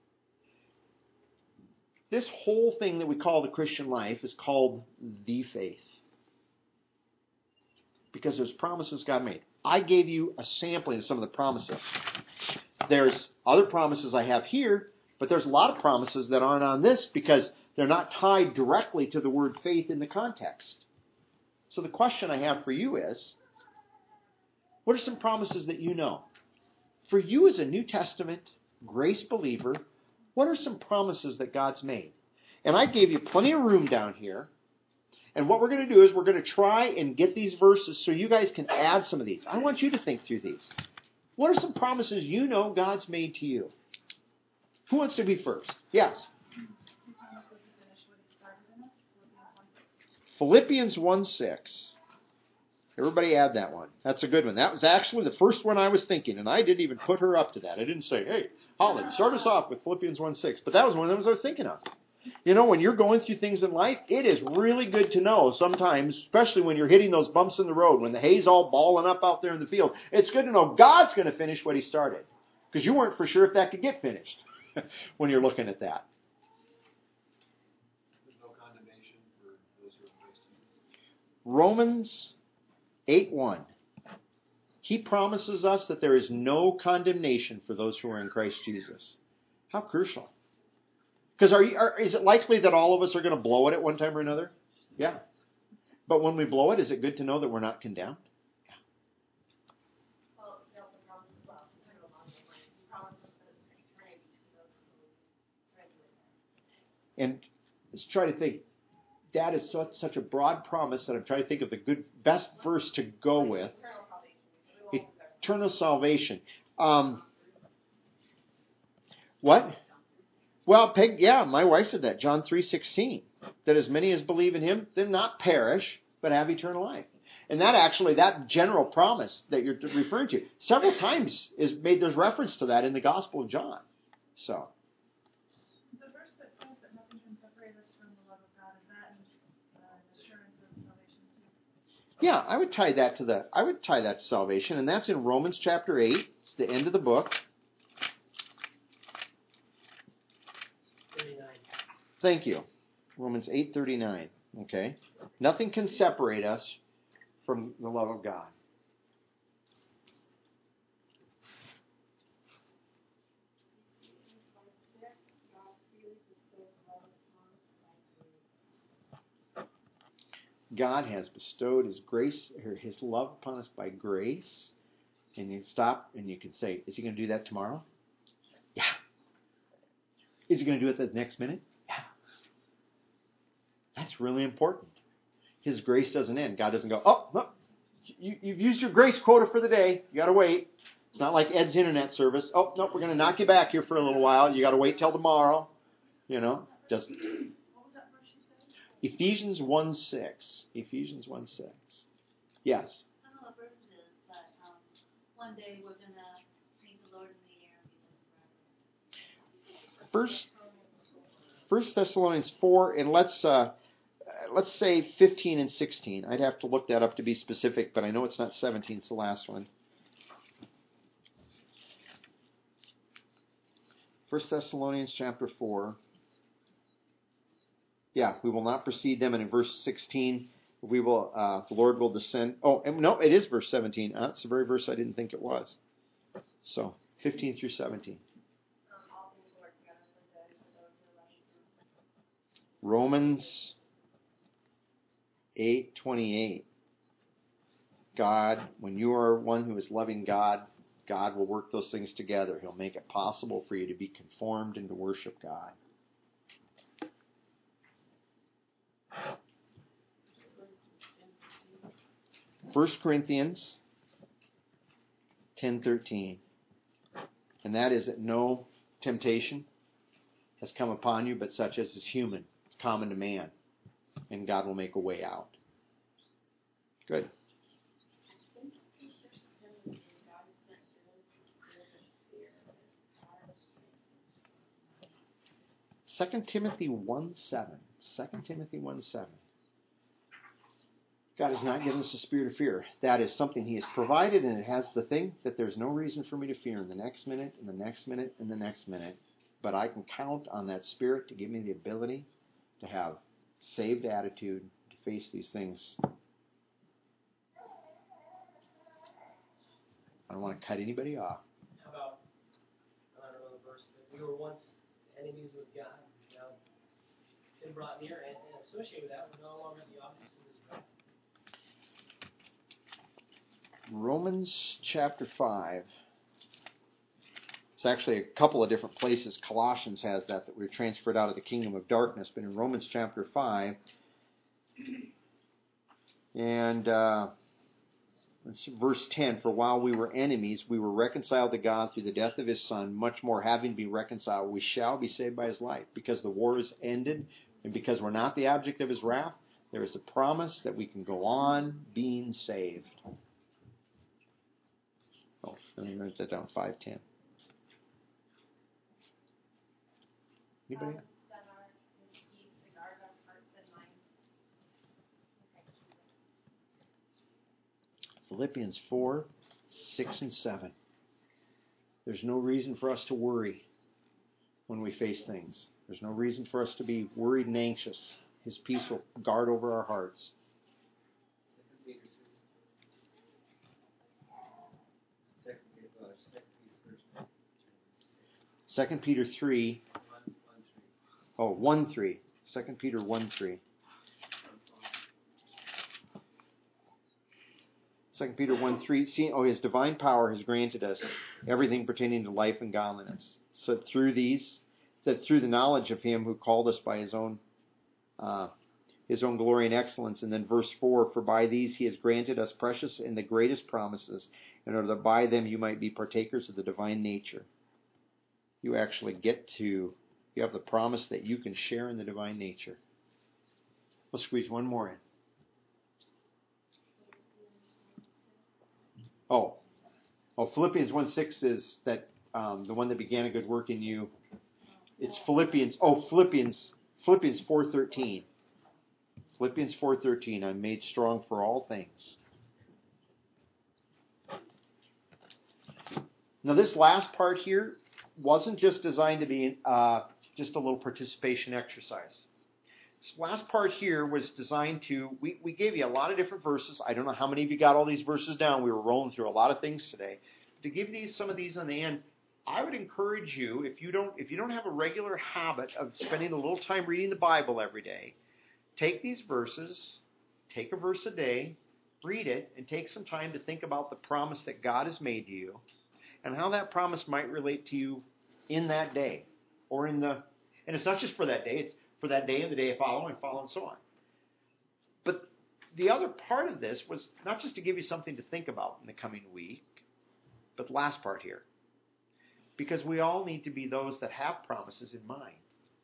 This whole thing that we call the Christian life is called the faith. Because there's promises God made. I gave you a sampling of some of the promises. There's other promises I have here, but there's a lot of promises that aren't on this because they're not tied directly to the word faith in the context. So the question I have for you is, what are some promises that you know? For you as a New Testament grace believer, what are some promises that God's made? And I gave you plenty of room down here. And what we're going to do is we're going to try and get these verses so you guys can add some of these. I want you to think through these. What are some promises you know God's made to you? Who wants to be first? Yes. Philippians 1:6. Everybody add that one. That's a good one. That was actually the first one I was thinking, and I didn't even put her up to that. I didn't say, hey, Holly, start us off with Philippians 1:6. But that was one of those I was thinking of. You know, when you're going through things in life, it is really good to know sometimes, especially when you're hitting those bumps in the road, when the hay's all balling up out there in the field, it's good to know God's going to finish what He started. Because you weren't for sure if that could get finished when you're looking at that. There's no condemnation for those who are in Christ Jesus. Romans 8:1. He promises us that there is no condemnation for those who are in Christ Jesus. How crucial. Because is it likely that all of us are going to blow it at one time or another? Yeah. But when we blow it, is it good to know that we're not condemned? Yeah. Well, he also promised as well, eternal life. He promised us that it's eternity to those who graduate. And let's try to think. That is such a broad promise that I'm trying to think of the best verse to go with. Eternal salvation. What? Well, Peg, yeah, my wife said that, John 3:16, that as many as believe in Him, they'll not perish, but have eternal life. And that general promise that you're referring to, several times there's reference to that in the Gospel of John. So. The verse that says that nothing can separate us from the love of God, is that an assurance of salvation too? Yeah, I would tie that to salvation, and that's in Romans chapter 8. It's the end of the book. 39. Thank you. Romans 8:39. Okay. Nothing can separate us from the love of God. God has bestowed His grace, or His love upon us by grace. And you stop and you can say, is He going to do that tomorrow? Yeah. Is He going to do it the next minute? Yeah. That's really important. His grace doesn't end. God doesn't go, oh, no, you've used your grace quota for the day. You got to wait. It's not like Ed's internet service. Oh, no, we're going to knock you back here for a little while. You got to wait till tomorrow. You know, doesn't. What was that verse you said? Ephesians 1:6. Ephesians 1:6. Yes. I don't know what verse it is, but one day we're going to meet the Lord in the air and be with Him forever. First Thessalonians 4, and let's say 15 and 16. I'd have to look that up to be specific, but I know it's not 17. It's the last one. 1 Thessalonians chapter 4. Yeah, we will not precede them. And in verse 16, we will. The Lord will descend. Oh, no, it is verse 17. It's the very verse I didn't think it was. So 15 through 17. All things work together for good for those who love Him. Romans 8:28. God, when you are one who is loving God, God will work those things together. He'll make it possible for you to be conformed and to worship God. First Corinthians 10:13. And that is that no temptation has come upon you but such as is human. It's common to man. And God will make a way out. Good. Second Timothy 1:7. 2 Timothy 1:7. God has not given us a spirit of fear. That is something He has provided, and it has the thing that there's no reason for me to fear in the next minute, in the next minute, in the next minute. But I can count on that Spirit to give me the ability to have saved attitude to face these things. I don't want to cut anybody off. How about, I don't know the verse, but we were once enemies with God. Now, been brought near, and associated with that, we're no longer the objects of His wrath. Romans chapter 5. It's actually a couple of different places. Colossians has that we're transferred out of the kingdom of darkness. But in Romans chapter 5, and verse 10, for while we were enemies, we were reconciled to God through the death of His Son. Much more, having been reconciled, we shall be saved by His life. Because the war is ended, and because we're not the object of His wrath, there is a promise that we can go on being saved. Oh, let me write that down, 5:10. Anybody? That are His peace to guard our hearts and minds. Philippians 4:6 and 7. There's no reason for us to worry when we face things. There's no reason for us to be worried and anxious. His peace will guard over our hearts. 2 Peter 3. 1:3. 2 Peter 1:3. 2 Peter 1:3. See, His divine power has granted us everything pertaining to life and godliness. So through the knowledge of Him who called us by His own glory and excellence. And then verse 4, for by these He has granted us precious and the greatest promises, in order that by them you might be partakers of the divine nature. You actually you have the promise that you can share in the divine nature. Let's squeeze one more in. Philippians 1:6 is that the one that began a good work in you. It's Philippians 4:13. Philippians 4:13, I'm made strong for all things. Now this last part here wasn't just designed to be just a little participation exercise. This last part here was designed to, we gave you a lot of different verses. I don't know how many of you got all these verses down. We were rolling through a lot of things today. To give some of these on the end, I would encourage you, if you don't have a regular habit of spending a little time reading the Bible every day, take these verses, take a verse a day, read it, and take some time to think about the promise that God has made to you and how that promise might relate to you in that day. And it's not just for that day, it's for that day and the day following and so on. But the other part of this was not just to give you something to think about in the coming week, but the last part here. Because we all need to be those that have promises in mind.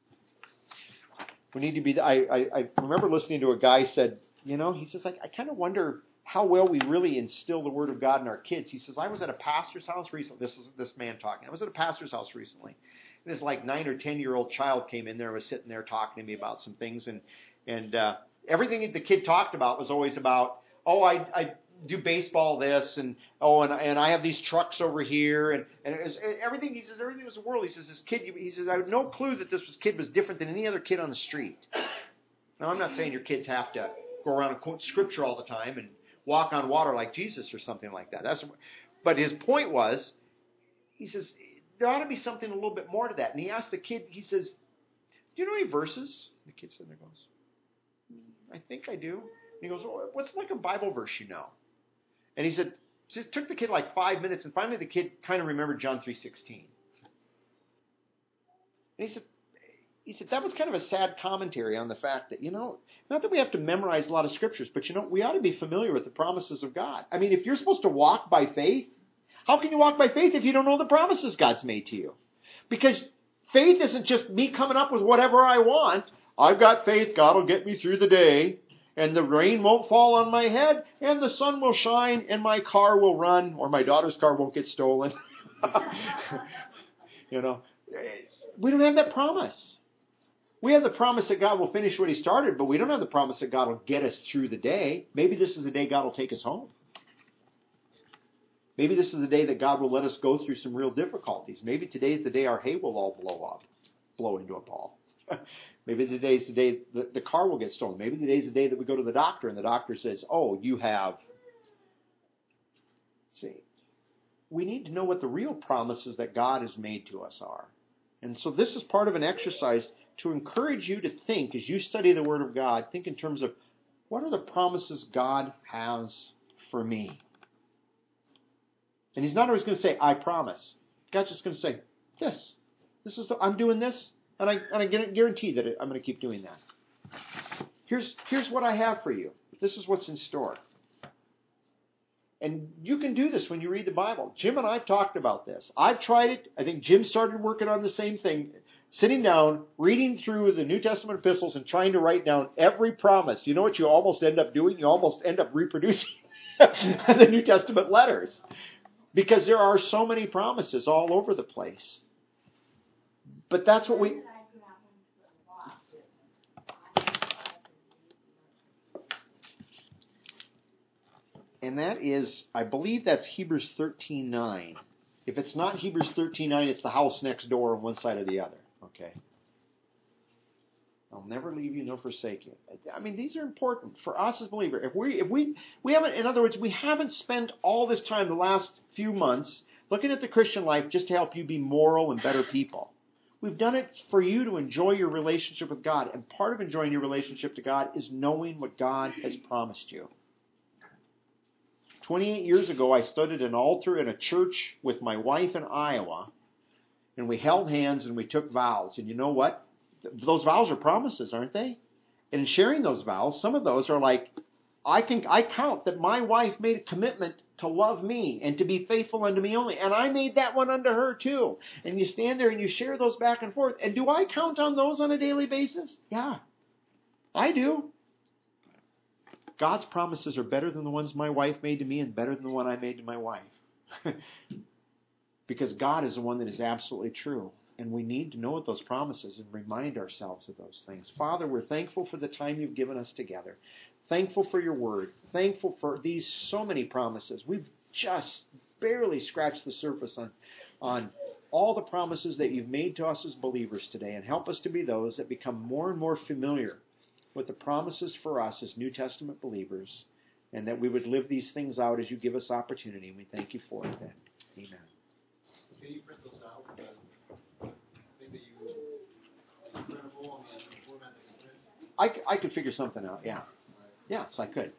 We need to be. I remember listening to a guy said, he says, I kind of wonder how well we really instill the Word of God in our kids. He says, I was at a pastor's house recently. This is this man talking. I was at a pastor's house recently. And this 9 or 10-year-old child came in there and was sitting there talking to me about some things. And everything that the kid talked about was always about, I do baseball this, and I have these trucks over here, and it was, everything. He says everything was the world. He says this kid. He says I had no clue that this kid was different than any other kid on the street. Now I'm not saying your kids have to go around and quote scripture all the time and walk on water like Jesus or something like that. But his point was, he says, there ought to be something a little bit more to that. And he asked the kid, he says, do you know any verses? The kid said, there goes, I think I do. And he goes, oh, what's like a Bible verse you know? And he said, it took the kid like 5 minutes, and finally the kid kind of remembered John 3:16. And he said, that was kind of a sad commentary on the fact that, not that we have to memorize a lot of scriptures, but, we ought to be familiar with the promises of God. I mean, if you're supposed to walk by faith, how can you walk by faith if you don't know the promises God's made to you? Because faith isn't just me coming up with whatever I want. I've got faith, God will get me through the day, and the rain won't fall on my head, and the sun will shine, and my car will run, or my daughter's car won't get stolen. We don't have that promise. We have the promise that God will finish what He started, but we don't have the promise that God will get us through the day. Maybe this is the day God will take us home. Maybe this is the day that God will let us go through some real difficulties. Maybe today's the day our hay will all blow into a ball. Maybe today's the day the car will get stolen. Maybe today's the day that we go to the doctor and the doctor says, oh, you have... See, we need to know what the real promises that God has made to us are. And so this is part of an exercise to encourage you to think, as you study the Word of God, think in terms of, what are the promises God has for me? And He's not always going to say, I promise. God's just going to say, this. I'm doing this, and I guarantee that I'm going to keep doing that. Here's what I have for you. This is what's in store. And you can do this when you read the Bible. Jim and I have talked about this. I've tried it. I think Jim started working on the same thing. Sitting down, reading through the New Testament epistles and trying to write down every promise. You know what you almost end up doing? You almost end up reproducing the New Testament letters. Because there are so many promises all over the place. But that's what we... And that is, I believe that's Hebrews 13:9. If it's not Hebrews 13:9, it's the house next door on one side or the other. Okay. I'll never leave you nor forsake you. I mean, these are important for us as believers. If we haven't, in other words, we haven't spent all this time, the last few months, looking at the Christian life just to help you be moral and better people. We've done it for you to enjoy your relationship with God. And part of enjoying your relationship to God is knowing what God has promised you. 28 years ago, I stood at an altar in a church with my wife in Iowa, and we held hands and we took vows. And you know what? Those vows are promises, aren't they? And in sharing those vows, some of those are like, I count that my wife made a commitment to love me and to be faithful unto me only. And I made that one unto her too. And you stand there and you share those back and forth. And do I count on those on a daily basis? Yeah, I do. God's promises are better than the ones my wife made to me and better than the one I made to my wife. Because God is the one that is absolutely true. And we need to know what those promises and remind ourselves of those things. Father, we're thankful for the time you've given us together. Thankful for your word. Thankful for these so many promises. We've just barely scratched the surface on all the promises that you've made to us as believers today. And help us to be those that become more and more familiar with the promises for us as New Testament believers, and that we would live these things out as you give us opportunity. And we thank you for it then. Amen. Can you print those out? The thing that you printable and the format that you print? I could figure something out, yeah. Yes, I could.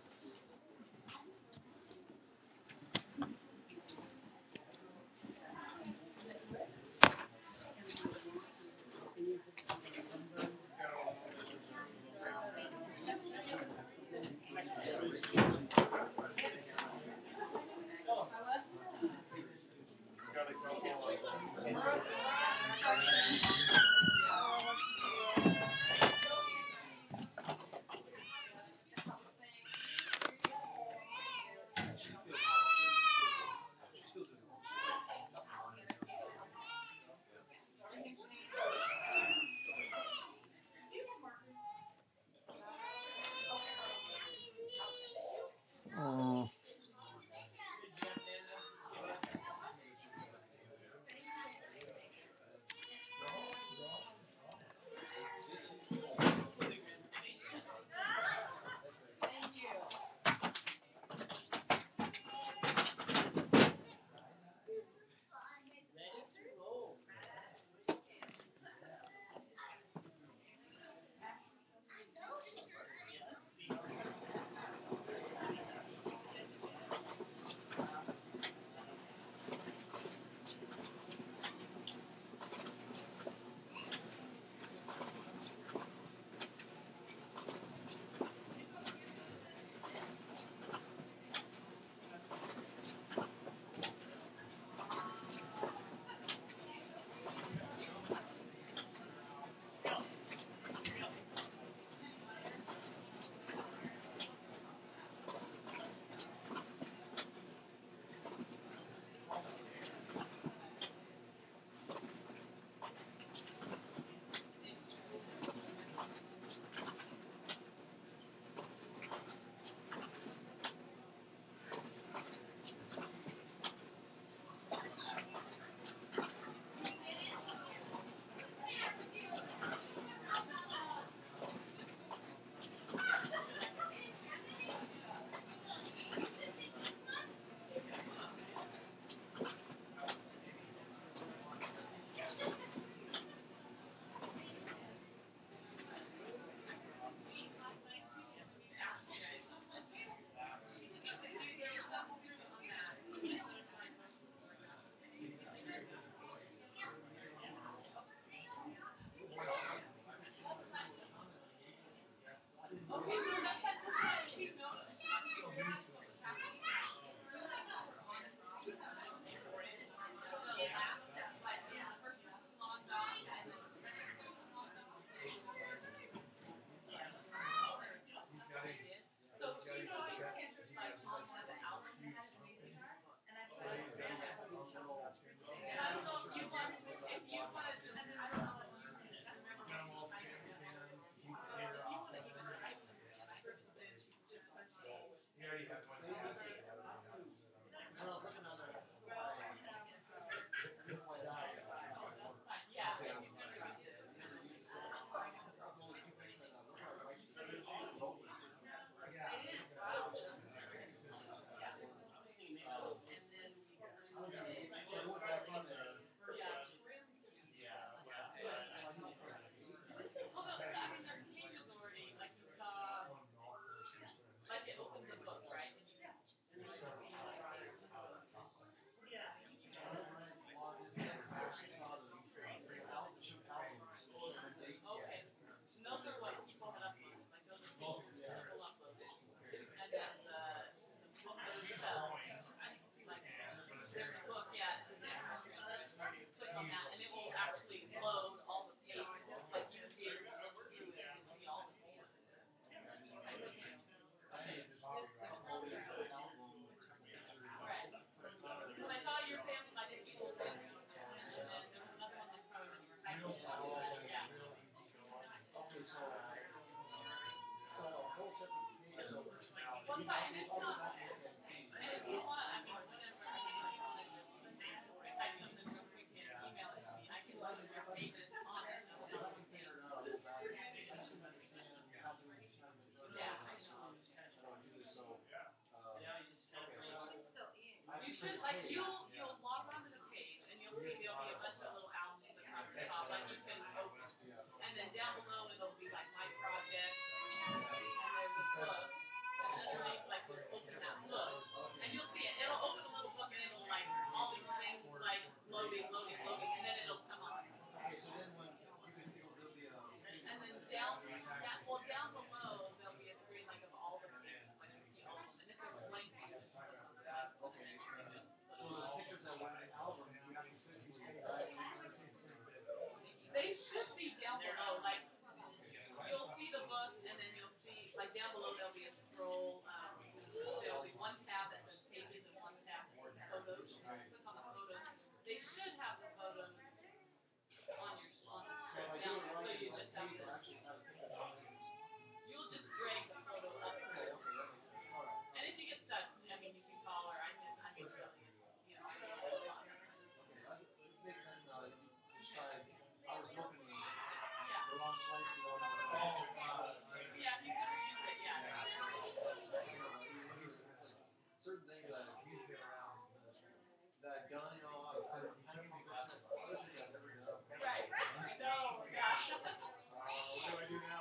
Well, it's not, and it's not, and if you want, I mean, whatever, I mean, type something real quick and email it to me, I can look at your favorite on it. Yeah, I know. You should, like, you'll log onto the page and you'll see there'll be a bunch of little albums that come to the top, like you can open, and then down below it'll be like my project, and there's a book, and underneath, like, you'll open that book, and you'll see it, it'll open a little book and it'll, like, all these things, like, loading, and then it'll come on. Okay, so then when there'll be a. And then down below, there'll be a screen, like, of all the pages, like, you see all of them, and if there's blank pages, just click on the blank. Okay. So the pictures that were in the album, you have to sit and stay back and They should be down below, like, you'll see the book, and then you'll see, like, down below there'll be a scroll, there'll be one tab that says pages and one tab that says photos. Click on the photos. They should have the photos on the screen down there, so you just have to, you'll just drag the photo up to it. And if you get stuck, I mean, you can call her, I can tell you, you know, I can do a lot. makes sense now. Just try. I was looking in Yeah. the wrong place, you know. Yeah, if you never use it, yeah. Certain things that that done, you know, I don't even go through. Right. No, yeah. What do I do now?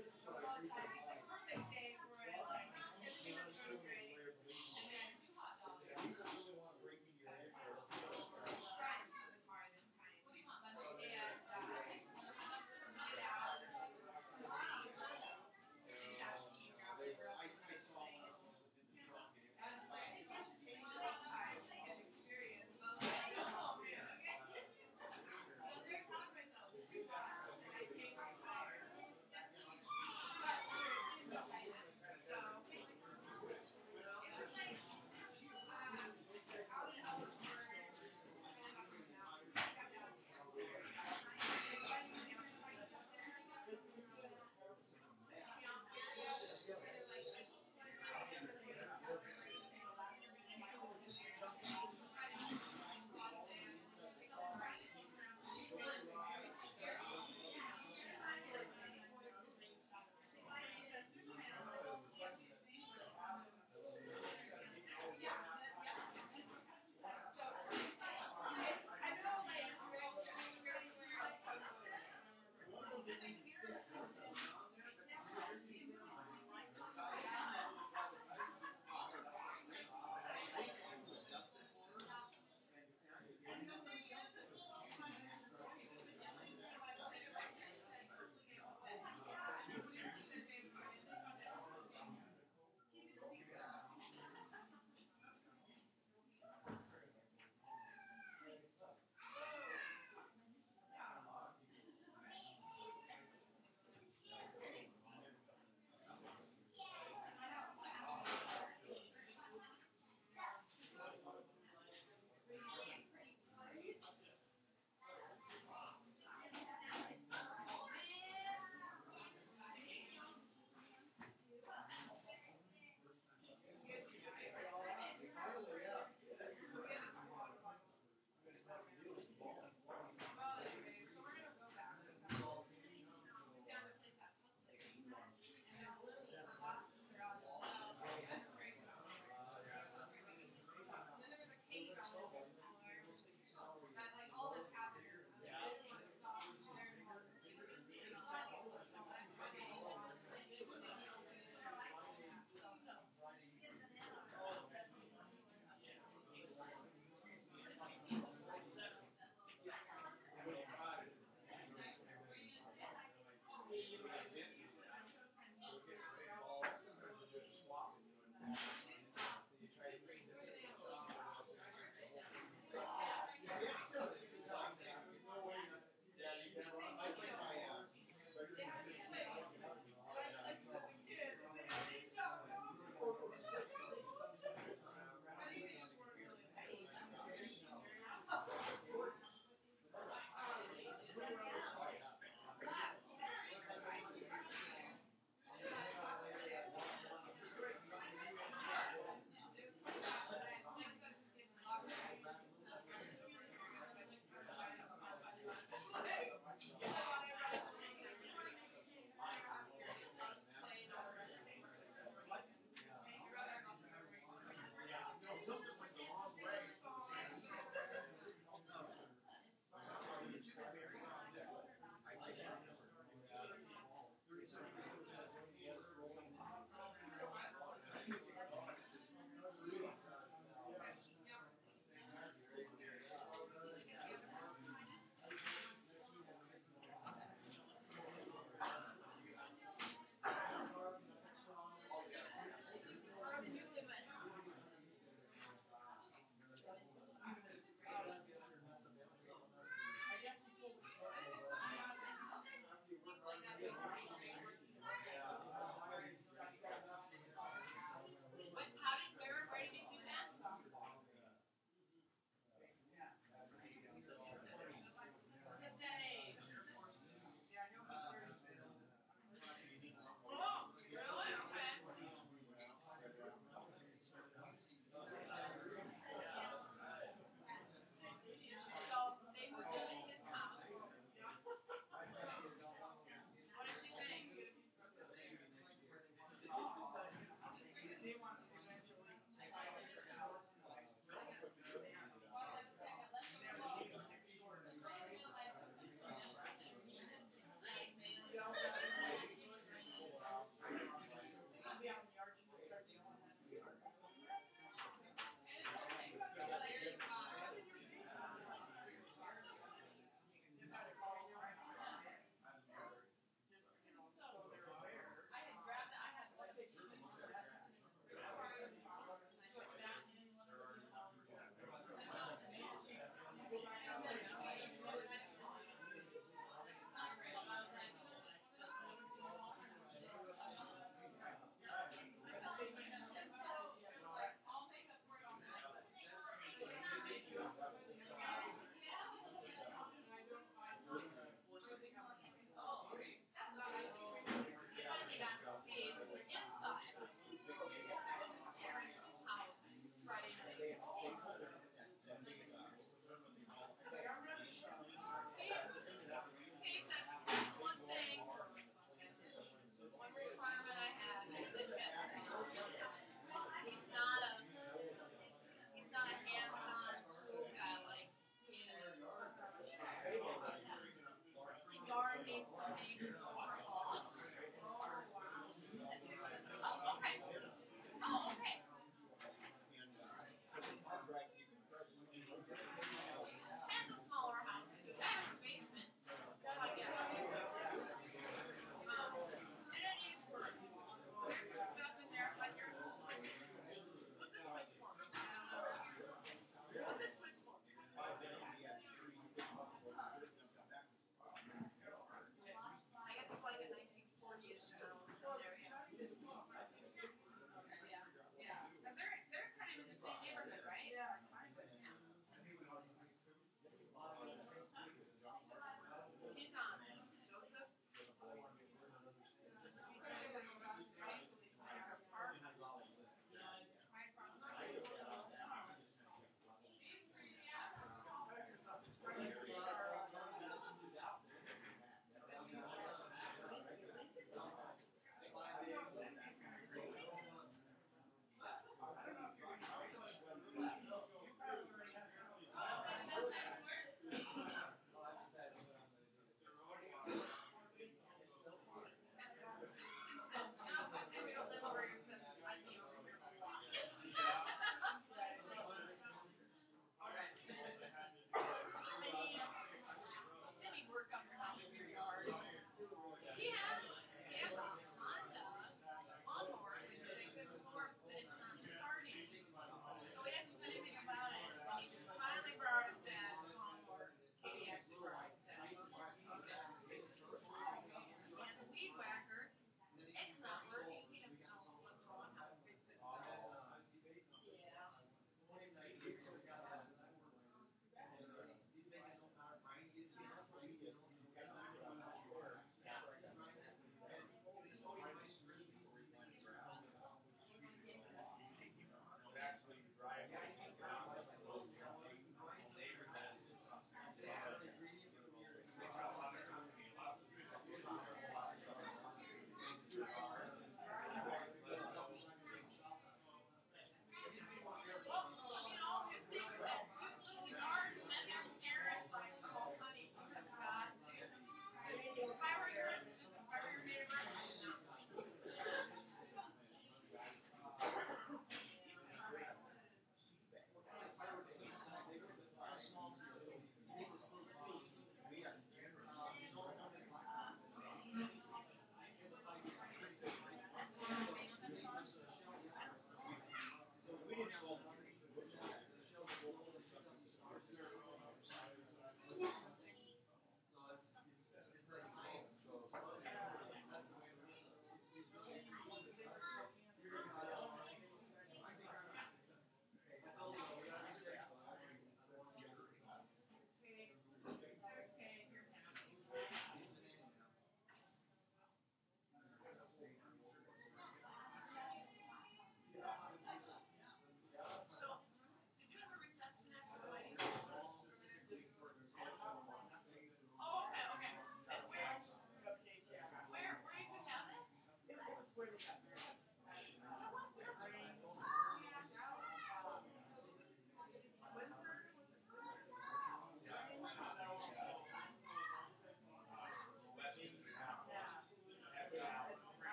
Well,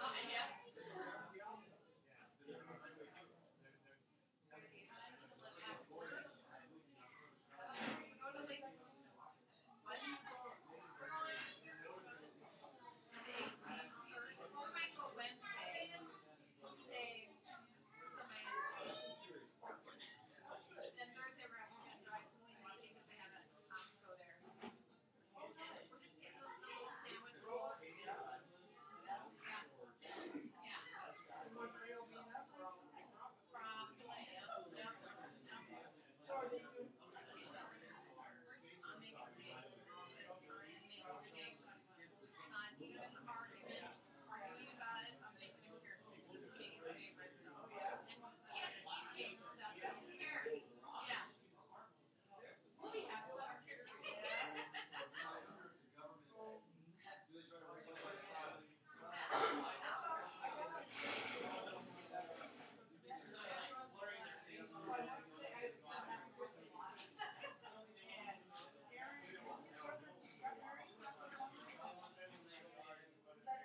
Is that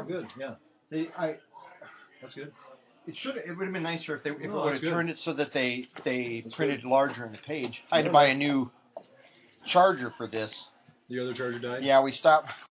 good. Yeah, that's good. It would have been nicer if it No, would that's have good. turned it so that they That's printed good. larger in the page. I had to No, buy no. a new charger for this. The other charger died. Yeah, we stopped.